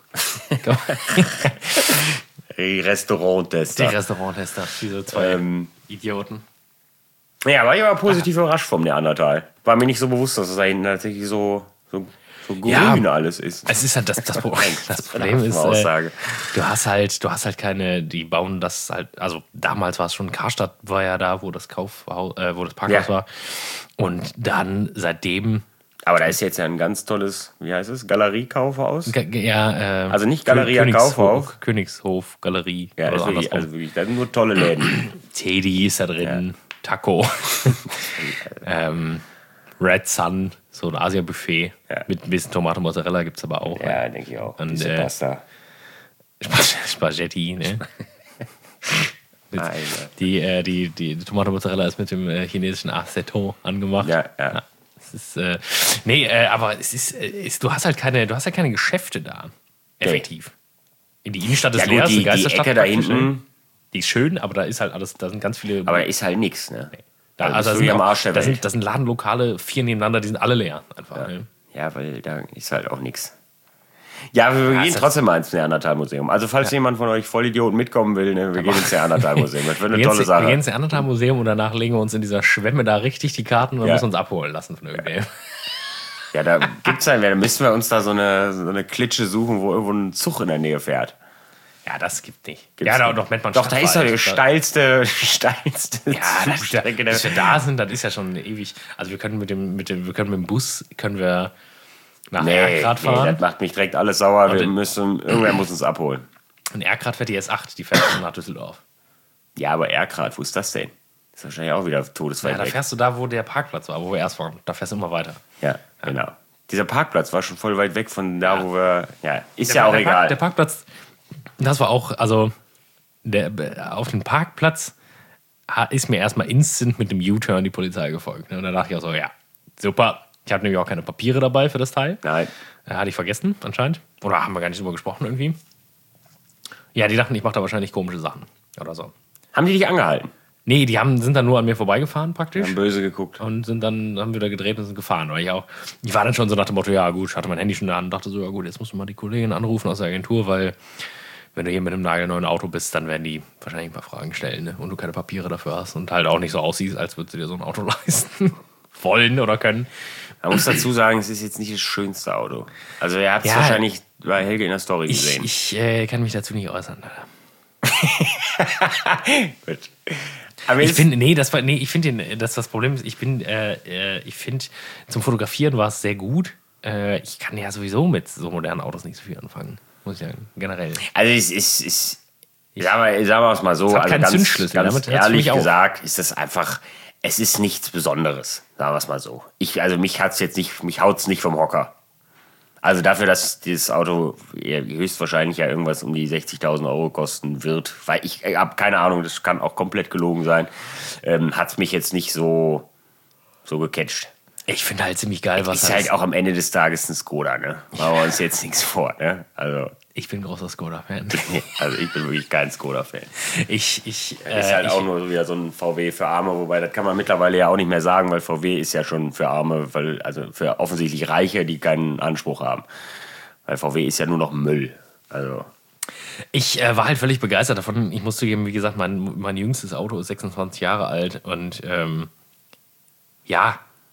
Die Restauranttester. Diese zwei Idioten. Ja, war ich aber positiv überrascht vom Neandertal. War mir nicht so bewusst, dass es da hinten tatsächlich so grün alles ist. Es ist halt das Problem. Das Problem ist, du hast halt keine, die bauen das halt, also damals war es schon, Karstadt war ja da, wo das Parkhaus war. Und dann seitdem. Aber da ist jetzt ja ein ganz tolles, wie heißt es, Galerie-Kaufhaus? Also nicht Galeria Kaufhof. Königshof Galerie. Ja, also wirklich, da sind nur tolle Läden. Teddy ist da drin, Taco. Red Sun, so ein Asia-Buffet mit ein bisschen Tomate Mozzarella gibt es aber auch. Ja, denke ich auch. Und Pasta. Spaghetti, ne? Die Tomate Mozzarella ist mit dem chinesischen Aceton angemacht. Ja. Es ist, aber es ist, du hast halt keine Geschäfte da. Effektiv. In die Innenstadt ist leer, die Ecke da hinten. Die ist schön, aber da ist halt alles, da sind ganz viele. Aber da ist halt nichts, ne? Nee. Das sind Ladenlokale, 4 nebeneinander, die sind alle leer. Einfach, ne? Ja, weil da ist halt auch nichts. Ja, wir gehen trotzdem mal ins Neandertal-Museum. Also falls jemand von euch Vollidioten mitkommen will, ne, wir gehen ins Neandertal-Museum. Das wird eine tolle Sache. Wir gehen ins Neandertal-Museum und danach legen wir uns in dieser Schwemme da richtig die Karten und müssen uns abholen lassen von irgendwem. Ja, da müssen wir uns da so eine Klitsche suchen, wo irgendwo ein Zug in der Nähe fährt. Ja, das gibt nicht. Doch, da ist doch die steilste Strecke. Dass wir da sind, das ist ja schon ewig. Also wir können mit dem Bus nach Erkrath fahren. Nee, das macht mich direkt alles sauer. Irgendwer muss uns abholen. Und Erkrath fährt die S8, die fährt schon nach Düsseldorf. Ja, aber Erkrath, wo ist das denn? Das ist wahrscheinlich auch wieder todesweit weg. Da fährst du da, wo der Parkplatz war, wo wir erst waren. Da fährst du immer weiter. Ja, genau. Dieser Parkplatz war schon voll weit weg von da, wo wir... Ja, ist ja auch egal. Der Parkplatz... Das war auch, also auf dem Parkplatz ist mir erstmal instant mit dem U-Turn die Polizei gefolgt. Und da dachte ich auch so, ja, super. Ich hatte nämlich auch keine Papiere dabei für das Teil. Nein. Hatte ich vergessen, anscheinend. Oder haben wir gar nicht drüber gesprochen irgendwie. Ja, die dachten, ich mache da wahrscheinlich komische Sachen oder so. Haben die dich angehalten? Nee, sind dann nur an mir vorbeigefahren praktisch. Haben böse geguckt. Und haben wieder gedreht und sind gefahren. Weil ich war dann schon so nach dem Motto, ja gut, ich hatte mein Handy schon da und dachte so, ja gut, jetzt musst du mal die Kollegin anrufen aus der Agentur, weil wenn du hier mit einem nagelneuen Auto bist, dann werden die wahrscheinlich ein paar Fragen stellen, ne? Und du keine Papiere dafür hast und halt auch nicht so aussiehst, als würdest du dir so ein Auto leisten wollen oder können. Man muss dazu sagen, es ist jetzt nicht das schönste Auto. Also ihr habt es wahrscheinlich bei Helge in der Story gesehen. Ich kann mich dazu nicht äußern. Gut. Aber ich finde, das Problem ist, ich finde, zum Fotografieren war es sehr gut. Ich kann ja sowieso mit so modernen Autos nicht so viel anfangen. Muss ich sagen, generell. Also sagen wir es mal so, also ganz ehrlich gesagt, ist das einfach, es ist nichts Besonderes, sagen wir es mal so. Mich haut's nicht vom Hocker. Also dafür, dass dieses Auto höchstwahrscheinlich ja irgendwas um die 60.000 Euro kosten wird, weil ich habe keine Ahnung, das kann auch komplett gelogen sein, hat es mich jetzt nicht so gecatcht. Ich finde halt ziemlich geil, was ist halt auch am Ende des Tages ein Skoda, ne? Machen wir uns jetzt nichts vor, ne? Also ich bin ein großer Skoda-Fan. Also ich bin wirklich kein Skoda-Fan. Ist halt auch nur wieder so ein VW für Arme, wobei das kann man mittlerweile ja auch nicht mehr sagen, weil VW ist ja schon für Arme, also für offensichtlich Reiche, die keinen Anspruch haben. Weil VW ist ja nur noch Müll. Also ich war halt völlig begeistert davon. Ich muss zugeben, wie gesagt, mein jüngstes Auto ist 26 Jahre alt und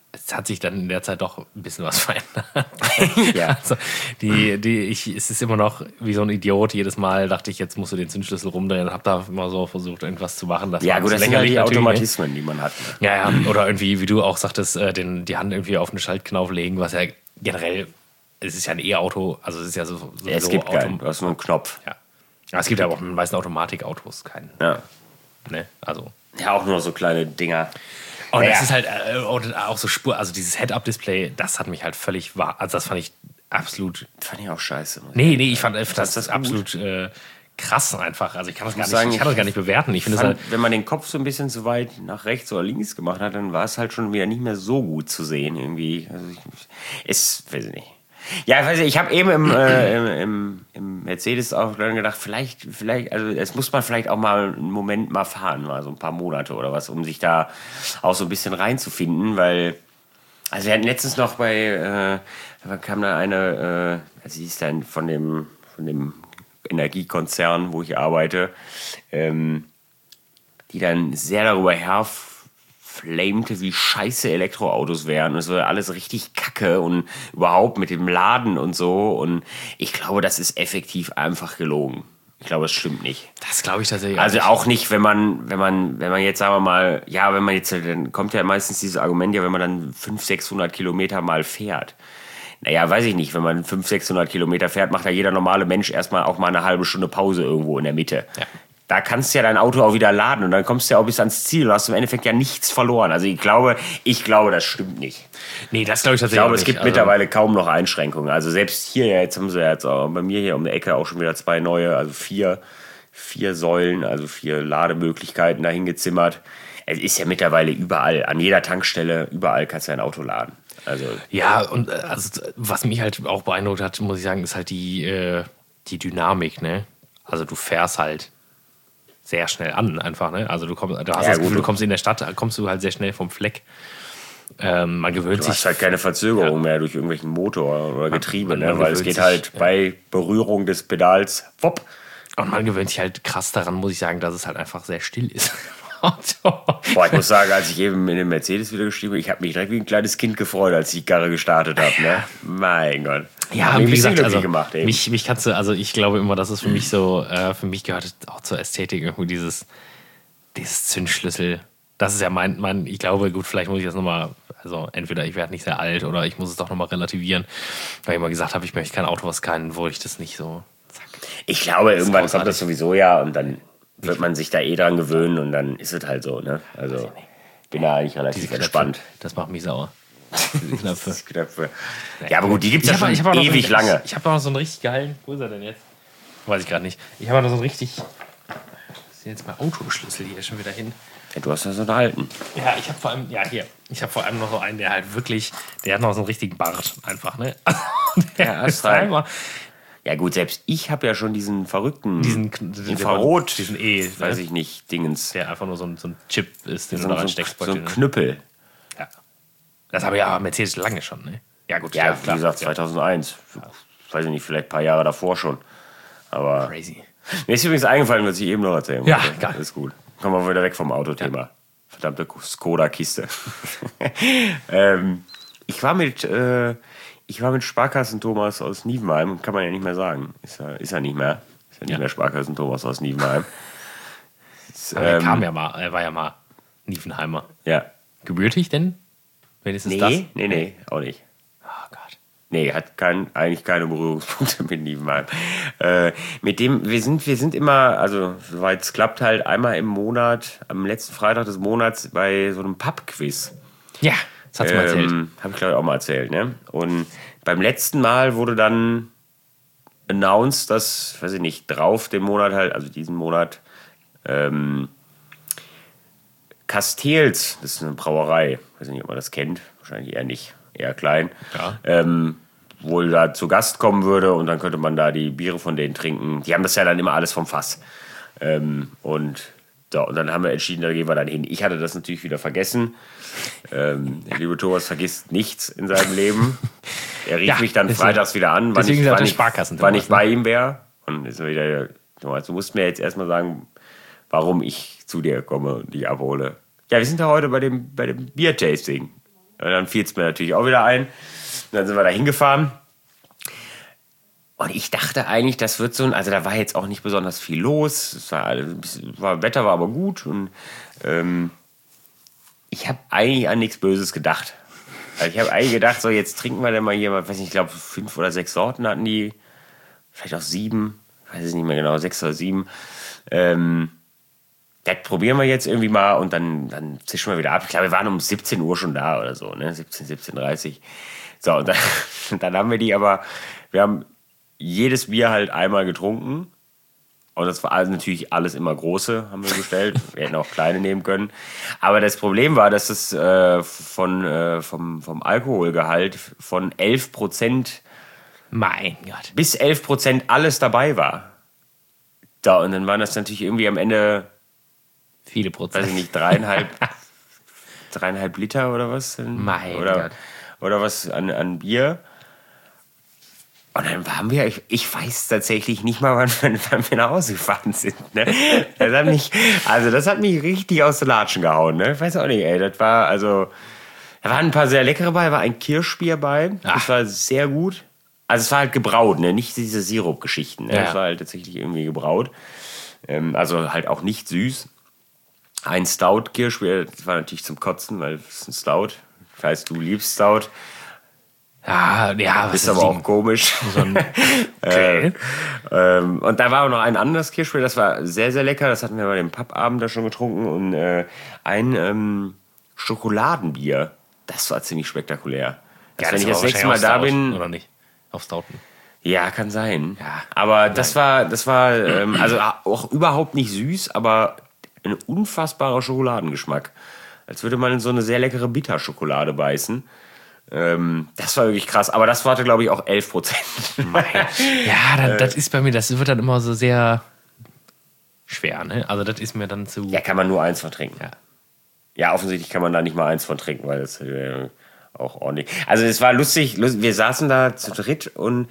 es hat sich dann in der Zeit doch ein bisschen was verändert. Ja. Also es ist immer noch wie so ein Idiot. Jedes Mal dachte ich, jetzt musst du den Zündschlüssel rumdrehen und habe da immer so versucht, irgendwas zu machen. Das gut, das sind ja die Automatismen, die man hat. Ne? Ja. Oder irgendwie, wie du auch sagtest, die Hand irgendwie auf den Schaltknauf legen, was ja generell, es ist ja ein E-Auto, also es ist ja so es gibt keinen, du hast nur einen Knopf. Ja. Aber es gibt ja auch in den meisten Automatikautos keinen. Ja. Ne? Also. Ja, auch nur so kleine Dinger. Und es ist halt auch so also dieses Head-Up-Display, das hat mich halt völlig also das fand ich absolut. Fand ich auch scheiße. Nee, ich fand das absolut krass einfach. Also ich kann das gar nicht bewerten. Ich finde wenn man den Kopf so ein bisschen zu weit nach rechts oder links gemacht hat, dann war es halt schon wieder nicht mehr so gut zu sehen irgendwie. Also weiß ich nicht. Ja, ich habe eben im Mercedes auch gedacht, vielleicht, also das muss man vielleicht auch mal einen Moment mal fahren, mal so ein paar Monate oder was, um sich da auch so ein bisschen reinzufinden, weil, also wir hatten letztens noch da kam da eine, sie ist dann von dem Energiekonzern, wo ich arbeite, die dann sehr darüber flamete, wie scheiße Elektroautos wären. Und es war alles richtig kacke und überhaupt mit dem Laden und so. Und ich glaube, das ist effektiv einfach gelogen. Ich glaube, das stimmt nicht. Das glaube ich tatsächlich. Also auch nicht, wenn man jetzt, sagen wir mal, ja, dann kommt ja meistens dieses Argument, ja, wenn man dann 500-600 Kilometer mal fährt. Naja, weiß ich nicht. Wenn man 500-600 Kilometer fährt, macht ja jeder normale Mensch erstmal auch mal eine halbe Stunde Pause irgendwo in der Mitte. Ja. Da kannst du ja dein Auto auch wieder laden und dann kommst du ja auch bis ans Ziel und hast im Endeffekt ja nichts verloren. Also ich glaube, das stimmt nicht. Nee, das glaube ich tatsächlich nicht. Ich glaube, es gibt mittlerweile kaum noch Einschränkungen. Also selbst hier, jetzt haben sie jetzt auch bei mir hier um die Ecke auch schon wieder 2 neue, also 4 Säulen, also 4 Lademöglichkeiten dahin gezimmert. Es ist ja mittlerweile überall, an jeder Tankstelle, überall kannst du ein Auto laden. Also ja, und was mich halt auch beeindruckt hat, muss ich sagen, ist halt die Dynamik, ne? Also du fährst halt sehr schnell an, einfach, ne? Also du hast das Gefühl, du kommst in der Stadt, kommst du halt sehr schnell vom Fleck. Man gewöhnt sich. Du hast halt keine Verzögerung mehr durch irgendwelchen Motor oder Getriebe, ne? Weil es geht halt bei Berührung des Pedals, wopp. Und man gewöhnt sich halt krass daran, muss ich sagen, dass es halt einfach sehr still ist. Boah, ich muss sagen, als ich eben in den Mercedes wieder gestiegen bin, ich habe mich direkt wie ein kleines Kind gefreut, als ich die Karre gestartet habe, ne? Mein Gott. Ja, wie gesagt, also gemacht, mich kannst du, also ich glaube immer, dass es für mich so, für mich gehört auch zur Ästhetik irgendwie dieses Zündschlüssel. Das ist ja ich glaube, gut, vielleicht muss ich das nochmal, also entweder ich werde nicht sehr alt oder ich muss es doch nochmal relativieren, weil ich immer gesagt habe, ich möchte kein Auto, wo ich das nicht so, zack. Ich glaube, irgendwann kommt das sowieso ja und dann wird man sich da dran gewöhnen und dann ist es halt so, ne? Also, bin da eigentlich relativ entspannt. Das macht mich sauer. Diese Knöpfe. Ja, aber gut, die gibt es ja schon ewig lange. Ich habe noch so einen richtig geilen, wo ist er denn jetzt? Weiß ich gerade nicht. Ich habe noch so einen richtig, das ist jetzt mein Autoschlüssel hier schon wieder hin. Ja, du hast ja so einen alten. Ja, ich habe vor allem noch so einen, der halt wirklich, der hat noch so einen richtigen Bart einfach, ne? Der ist einmal. Ja gut, selbst ich habe ja schon diesen verrückten Infrarot, diesen weiß ich nicht, Dingens. Der einfach nur so ein Chip ist, den du da reinsteckst. So ein Knüppel. Ja. Das habe ich ja Mercedes lange schon, ne? Ja gut, ja, wie gesagt, 2001. Weiß ich nicht, vielleicht ein paar Jahre davor schon. Aber crazy. Mir ist übrigens eingefallen, was ich eben noch erzählen wollte. Ja, geil. Ist gut. Kommen wir wieder weg vom Autothema. Ja. Verdammte Skoda-Kiste. Ich war mit Sparkassen-Thomas aus Nievenheim, kann man ja nicht mehr sagen. Ist er nicht mehr. Ist ja nicht mehr Sparkassen-Thomas aus Nievenheim. Er war ja mal Nievenheimer. Ja. Gebürtig denn? Wenigstens Nee, auch nicht. Oh Gott. Nee, hat eigentlich keine Berührungspunkte mit Nievenheim. Mit dem, wir sind immer, also soweit es klappt, halt einmal im Monat, am letzten Freitag des Monats bei so einem Pub-Quiz. Ja, das hast du mal erzählt. Habe ich, glaube ich, auch mal erzählt, ne? Und beim letzten Mal wurde dann announced, dass, weiß ich nicht, drauf den Monat halt, also diesen Monat, Castells, das ist eine Brauerei, weiß nicht, ob man das kennt, wahrscheinlich eher nicht, eher klein, ja. Wohl da zu Gast kommen würde und dann könnte man da die Biere von denen trinken. Die haben das ja dann immer alles vom Fass. Und dann haben wir entschieden, da gehen wir dann hin. Ich hatte das natürlich wieder vergessen. Der liebe Thomas vergisst nichts in seinem Leben. Er rief mich dann freitags wieder an, wann ich bei ihm wäre. Und ist wieder, Thomas, du musst mir jetzt erstmal sagen, warum ich zu dir komme und dich abhole. Ja, wir sind da heute bei dem Bier-Tasting. Dann fiel es mir natürlich auch wieder ein. Und dann sind wir da hingefahren. Und ich dachte eigentlich, das wird so ein, also da war jetzt auch nicht besonders viel los. Wetter war aber gut. Und ich habe eigentlich an nichts Böses gedacht. Also ich habe eigentlich gedacht, so jetzt trinken wir denn mal hier, weiß nicht, ich glaube 5 oder 6 Sorten hatten die. Vielleicht auch 7, weiß ich nicht mehr genau, 6 oder 7. Das probieren wir jetzt irgendwie mal und dann zischen wir wieder ab. Ich glaube, wir waren um 17 Uhr schon da oder so, ne? 17:30. So, und dann haben wir wir haben jedes Bier halt einmal getrunken. Und das war also natürlich alles immer große, haben wir bestellt. Wir hätten auch kleine nehmen können. Aber das Problem war, dass es vom Alkoholgehalt von 11%, mein Gott, bis 11% alles dabei war. Da, und dann waren das natürlich irgendwie am Ende viele Prozent. Weiß ich nicht, 3,5 Liter oder was? Mein Gott. Oder was an Bier. Und dann waren wir, ich weiß tatsächlich nicht mal, wann wir nach Hause gefahren sind. Ne? Das hat mich richtig aus den Latschen gehauen. Ne? Ich weiß auch nicht, ey. Da waren ein paar sehr leckere bei, war ein Kirschbier bei. Das war sehr gut. Also es war halt gebraut, ne? Nicht diese Sirup-Geschichten. Ne? Es war halt tatsächlich irgendwie gebraut. Also halt auch nicht süß. Ein Stout-Kirschbier, das war natürlich zum Kotzen, weil es ist ein Stout. Ich weiß, du liebst Stout. Ja, ist aber auch komisch. Okay. Und da war auch noch ein anderes Kirschbier, das war sehr, sehr lecker. Das hatten wir bei dem Pappabend da schon getrunken. Und ein Schokoladenbier, das war ziemlich spektakulär. Ja, wenn ich das nächste Mal da bin. Oder nicht? Auf Stouten. Ja, kann sein. Ja, aber das war also auch überhaupt nicht süß, aber ein unfassbarer Schokoladengeschmack. Als würde man in so eine sehr leckere Bitterschokolade beißen. Das war wirklich krass. Aber das hatte, glaube ich, auch 11%. Ja, das ist bei mir, das wird dann immer so sehr schwer, ne? Also das ist mir dann zu... Ja, kann man nur eins von trinken. Ja. Ja, offensichtlich kann man da nicht mal eins von trinken, weil das auch ordentlich... Also es war lustig, wir saßen da zu dritt und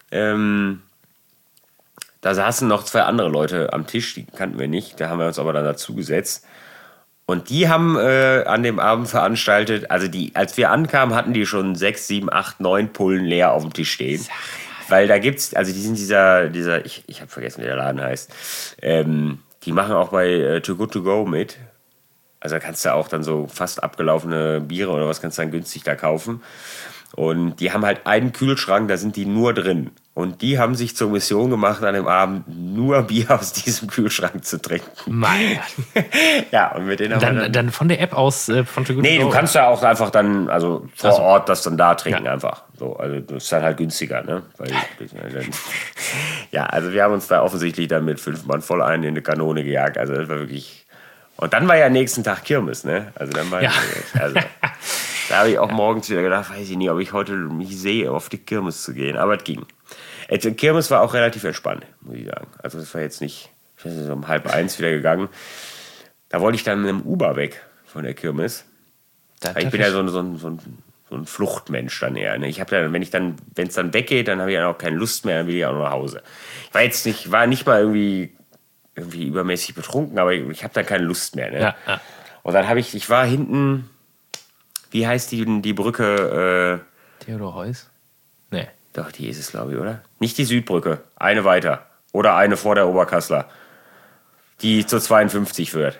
da saßen noch 2 andere Leute am Tisch, die kannten wir nicht. Da haben wir uns aber dann dazu gesetzt. Und die haben an dem Abend veranstaltet, also als wir ankamen, hatten die schon 6, 7, 8, 9 Pullen leer auf dem Tisch stehen. Weil da gibt's, also die sind dieser ich habe vergessen, wie der Laden heißt. Die machen auch bei Too Good To Go mit. Also da kannst du auch dann so fast abgelaufene Biere oder was kannst du dann günstig da kaufen. Und die haben halt einen Kühlschrank, da sind die nur drin. Und die haben sich zur Mission gemacht, an dem Abend nur Bier aus diesem Kühlschrank zu trinken. Mein Gott. Ja, und mit denen haben wir dann von der App aus von Too Good To Go? Nee, du kannst ja auch einfach dann, also vor Ort das dann da trinken einfach. So, also das ist dann halt günstiger, ne? Weil, ja, also wir haben uns da offensichtlich dann mit 5 Mann voll in eine Kanone gejagt. Also das war wirklich... Und dann war ja nächsten Tag Kirmes, ne? Also dann war da habe ich auch morgens wieder gedacht, weiß ich nicht, ob ich heute mich sehe, auf die Kirmes zu gehen. Aber es ging. Die Kirmes war auch relativ entspannt, muss ich sagen. Also das war jetzt nicht, ich weiß nicht, so um 12:30 wieder gegangen. Da wollte ich dann mit einem Uber weg von der Kirmes. Ich bin ja so ein Fluchtmensch dann eher. Ne? Ich habe dann, wenn es dann weggeht, dann habe ich dann auch keine Lust mehr, dann will ich auch nach Hause. Ich war nicht mal irgendwie übermäßig betrunken, aber ich habe dann keine Lust mehr. Ne? Ja. Und dann ich war hinten, wie heißt die Brücke? Theodor Heuss? Nee. Doch, die ist es, glaube ich, oder? Nicht die Südbrücke, eine weiter. Oder eine vor der Oberkassler, die zur 52 führt.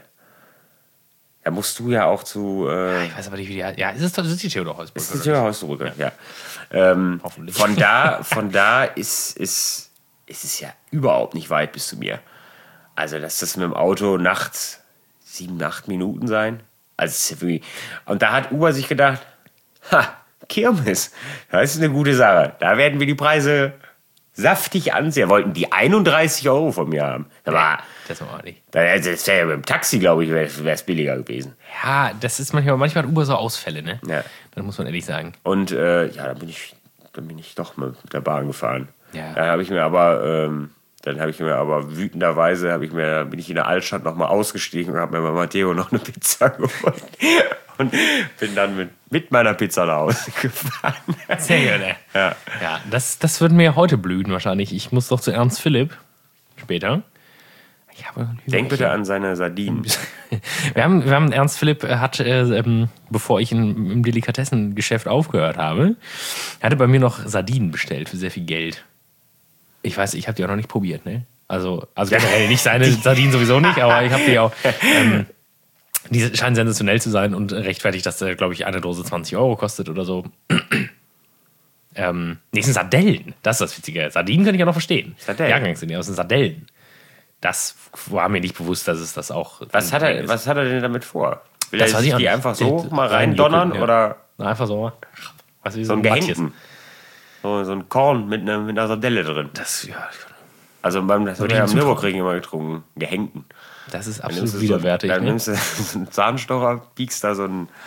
Da musst du ja auch zu... ich weiß aber nicht, wie die... Ja, das ist die Theodor Heuss Brücke. Das ist die Theodor Heuss Brücke, ja. Hoffentlich. Von da ist es ja überhaupt nicht weit bis zu mir. Also, dass das mit dem Auto nachts 7, 8 Minuten sein. Also, es ist ja wirklich... Und da hat Uber sich gedacht, Kirmes, das ist eine gute Sache. Da werden wir die Preise saftig ansehen. Wollten die 31 € von mir haben. Das war auch nicht. Das wäre ja mit dem Taxi, glaube ich, wäre es billiger gewesen. Ja, das ist manchmal hat Uber so Ausfälle, ne? Ja. Das muss man ehrlich sagen. Und dann bin ich doch mit der Bahn gefahren. Ja. Dann habe ich mir aber wütenderweise bin ich in der Altstadt nochmal ausgestiegen und habe mir bei Matteo noch eine Pizza geholt. Und bin dann mit meiner Pizza nach Hause gefahren. Sehr gerne. Ja, das wird mir heute blühen wahrscheinlich. Ich muss doch zu Ernst Philipp später. Denk bitte an seine Sardinen. Wir haben Ernst Philipp hat, bevor ich im Delikatessengeschäft aufgehört habe, hatte bei mir noch Sardinen bestellt für sehr viel Geld. Ich weiß, ich habe die auch noch nicht probiert, ne? Also generell nicht seine Sardinen sowieso nicht, aber ich habe die auch. Die scheinen sensationell zu sein und rechtfertigt, dass der, glaube ich, eine Dose 20 € kostet oder so. Nee, es sind Sardellen. Das ist das Witzige. Sardinen kann ich ja noch verstehen. Jahrgangs sind ja, aber es sind Sardellen. Das war mir nicht bewusst, dass es das auch. Was hat er denn damit vor? Will er sich die einfach so mal reindonnern? Ja. Oder? Na, einfach so. Was, wie so ein Gehängten. So ein Korn mit einer Sardelle drin. Das haben wir am Nürburgring immer getrunken. Gehängten. Das ist absolut widerwärtig. Dann nimmst du einen Zahnstocher, piekst da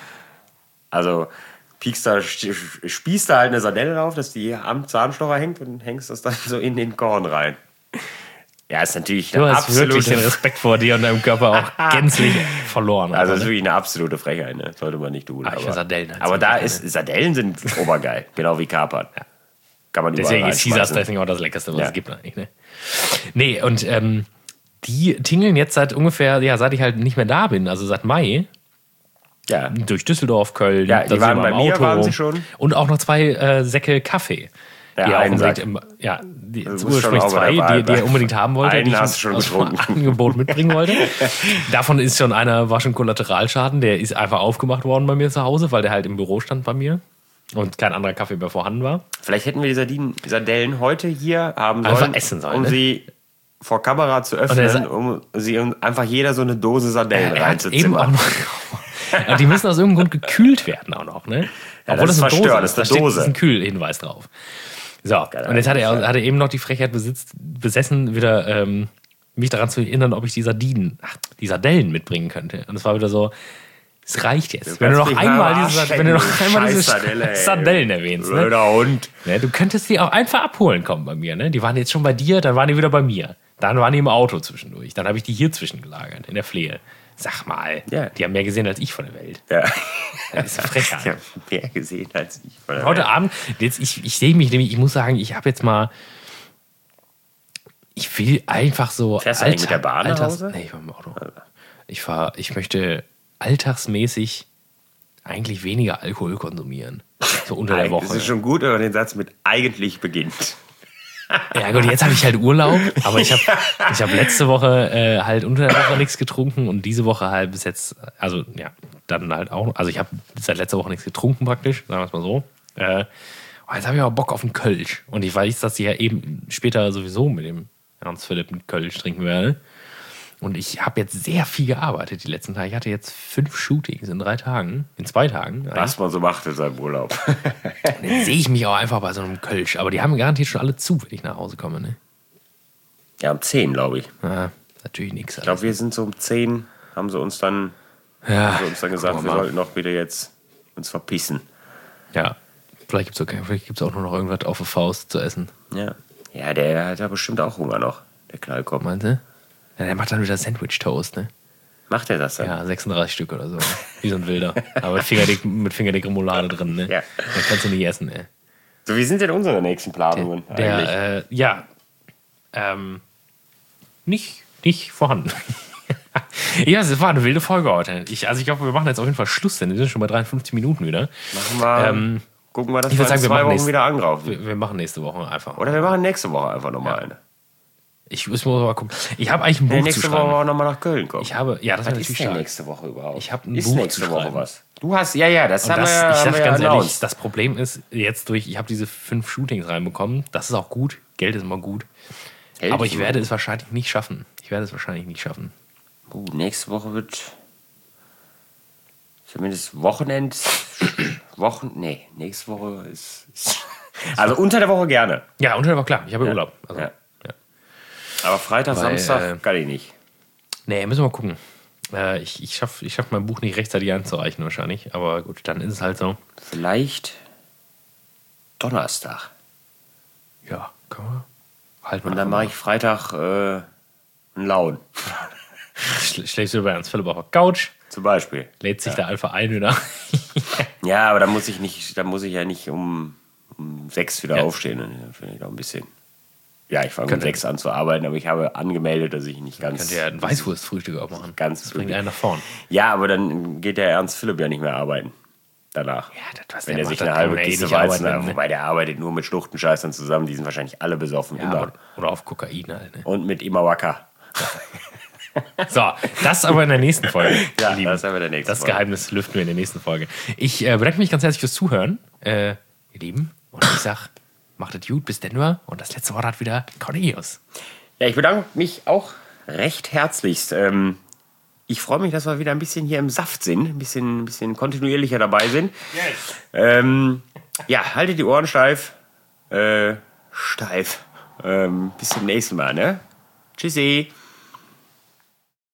spießt da halt eine Sardelle drauf, dass die am Zahnstocher hängt und hängst das dann so in den Korn rein. Ja, ist natürlich du hast wirklich den Respekt vor dir und deinem Körper auch gänzlich verloren. Also das ist wirklich eine absolute Frechheit, ne? Sollte man nicht tun. Aber Sardellen halt aber Sardellen sind obergeil, genau wie Kapern. Ja. Kann man deswegen ist Caesar Dressing auch das Leckerste, was es gibt eigentlich. Ne? Nee, und die tingeln jetzt seit ungefähr, seit ich halt nicht mehr da bin, also seit Mai. Ja. Durch Düsseldorf, Köln. Ja, die waren bei mir, waren sie schon. Und auch noch 2 Säcke Kaffee. Ja, die einen Sack. Die ursprünglich 2, die er unbedingt haben wollte, einen die hast du schon getrunken. Angebot mitbringen wollte. Davon ist schon war schon Kollateralschaden, der ist einfach aufgemacht worden bei mir zu Hause, weil der halt im Büro stand bei mir und kein anderer Kaffee mehr vorhanden war. Vielleicht hätten wir die Sardellen heute hier haben sollen, einfach essen sollen, um sie vor Kamera zu öffnen, um einfach jeder so eine Dose Sardellen reinzuzimmern. Die müssen aus irgendeinem Grund gekühlt werden auch noch, ne? Ja, obwohl das ist verstört, das ist eine Dose. Da steht ein Kühlhinweis drauf. So, und jetzt hat er eben noch die Frechheit besessen, wieder mich daran zu erinnern, ob ich die Sardellen mitbringen könnte. Und es war wieder so, es reicht jetzt. Wenn du noch einmal diese Sardellen erwähnst. Ne? Hund. Ja, du könntest die auch einfach abholen kommen bei mir. Ne? Die waren jetzt schon bei dir, dann waren die wieder bei mir. Dann waren die im Auto zwischendurch. Dann habe ich die hier zwischengelagert, in der Flehe. Sag mal, die haben mehr gesehen als ich von der Welt. Ja. Das ist eine Frechheit. Die haben mehr gesehen als ich von der Welt. Heute Abend, ich sehe mich nämlich, ich muss sagen, ich habe jetzt mal, ich will einfach so. Fährst du eigentlich mit der Bahn nach Hause? Nee, ich war im Auto. Ich möchte alltagsmäßig eigentlich weniger Alkohol konsumieren. So unter der Woche. Das ist schon gut, wenn man den Satz mit eigentlich beginnt. Ja gut, jetzt habe ich halt Urlaub, aber ich hab letzte Woche halt unter der Woche nichts getrunken und diese Woche halt bis jetzt, also ja, dann halt auch, also ich habe seit letzter Woche nichts getrunken praktisch, sagen wir es mal so. Jetzt habe ich aber Bock auf einen Kölsch und ich weiß, dass ich ja eben später sowieso mit dem Ernst Philipp einen Kölsch trinken werde. Und ich habe jetzt sehr viel gearbeitet die letzten Tage. Ich hatte jetzt 5 Shootings in 2 Tagen. Was man so macht in seinem Urlaub. Dann sehe ich mich auch einfach bei so einem Kölsch. Aber die haben garantiert schon alle zu, wenn ich nach Hause komme. Ne? Ja, um 10, glaube ich. Ja, natürlich nichts. Ich glaube, wir sind so um 10, haben sie uns dann gesagt, wir sollten doch bitte jetzt uns verpissen. Ja, vielleicht gibt's auch nur noch irgendwas auf der Faust zu essen. Ja, der hat ja bestimmt auch Hunger noch, der Knallkopf. Meinst du? Ja, der macht dann wieder Sandwich-Toast, ne? Macht er das dann? Ja, 36 Stück oder so. Wie so ein Wilder. Aber mit fingerdick Remoulade drin, ne? Ja. Das kannst du nicht essen, ey. So, wie sind denn unsere nächsten Planungen eigentlich? Nicht vorhanden. Ja, es war eine wilde Folge heute. Ich glaube, wir machen jetzt auf jeden Fall Schluss, denn wir sind schon bei 53 Minuten wieder. Gucken wir, dass wir in 2 Wochen wieder angraufen. Wir machen nächste Woche einfach. Oder wir machen nächste Woche einfach nochmal eine. Ich muss mal gucken. Ich habe eigentlich ein Buch nächste zu schreiben. Woche auch nochmal nach Köln kommen. Das wäre natürlich stark. Nächste Woche überhaupt? Ich habe ein Buch nächste zu Woche schreiben. Was? Du hast, das haben wir ich sag ganz ehrlich, announced. das Problem ist jetzt ich habe diese 5 Shootings reinbekommen. Das ist auch gut. Geld ist immer gut. Aber ich werde es wahrscheinlich nicht schaffen. Nächste Woche wird zumindest nächste Woche ist also unter der Woche gerne. Ja, unter der Woche, klar. Ich habe Urlaub. Also, ja. Aber Freitag, Samstag kann ich nicht. Nee, müssen wir mal gucken. Ich schaff mein Buch nicht rechtzeitig einzureichen wahrscheinlich. Aber gut, dann ist es halt so. Vielleicht Donnerstag. Ja, kann man. Halt mal. Und dann mache ich Freitag einen Laun. Schläfst du bei Ernst Philipp auf der Couch? Zum Beispiel. Lädt sich da einfach ein wieder. Ja, aber da muss ich ja nicht um 6 wieder aufstehen. Dann finde ich auch ein bisschen. Ja, ich fange um 6 an zu arbeiten, aber ich habe angemeldet, dass ich nicht ganz... Könnt ihr ja ein Weißwurstfrühstück auch machen. Das bringt einen nach vorn. Ja, aber dann geht der Ernst Philipp ja nicht mehr arbeiten. Danach. Ja, das, wenn er sich eine halbe Kiste Weizen... Wobei der arbeitet nur mit Schluchtenscheißern zusammen, die sind wahrscheinlich alle besoffen. Ja, immer. Oder auf Kokain halt. Ne? Und mit Imawaka. So, das aber in der nächsten Folge. Ja, das aber in der nächsten Folge. Das Geheimnis lüften wir in der nächsten Folge. Ich bedanke mich ganz herzlich fürs Zuhören, ihr Lieben. Und ich sag, macht es gut, bis Denver. Und das letzte Wort hat wieder Cornelius. Ja, ich bedanke mich auch recht herzlichst. Ich freue mich, dass wir wieder ein bisschen hier im Saft sind, ein bisschen kontinuierlicher dabei sind. Yes. Ja, haltet die Ohren steif. Bis zum nächsten Mal, ne? Tschüssi.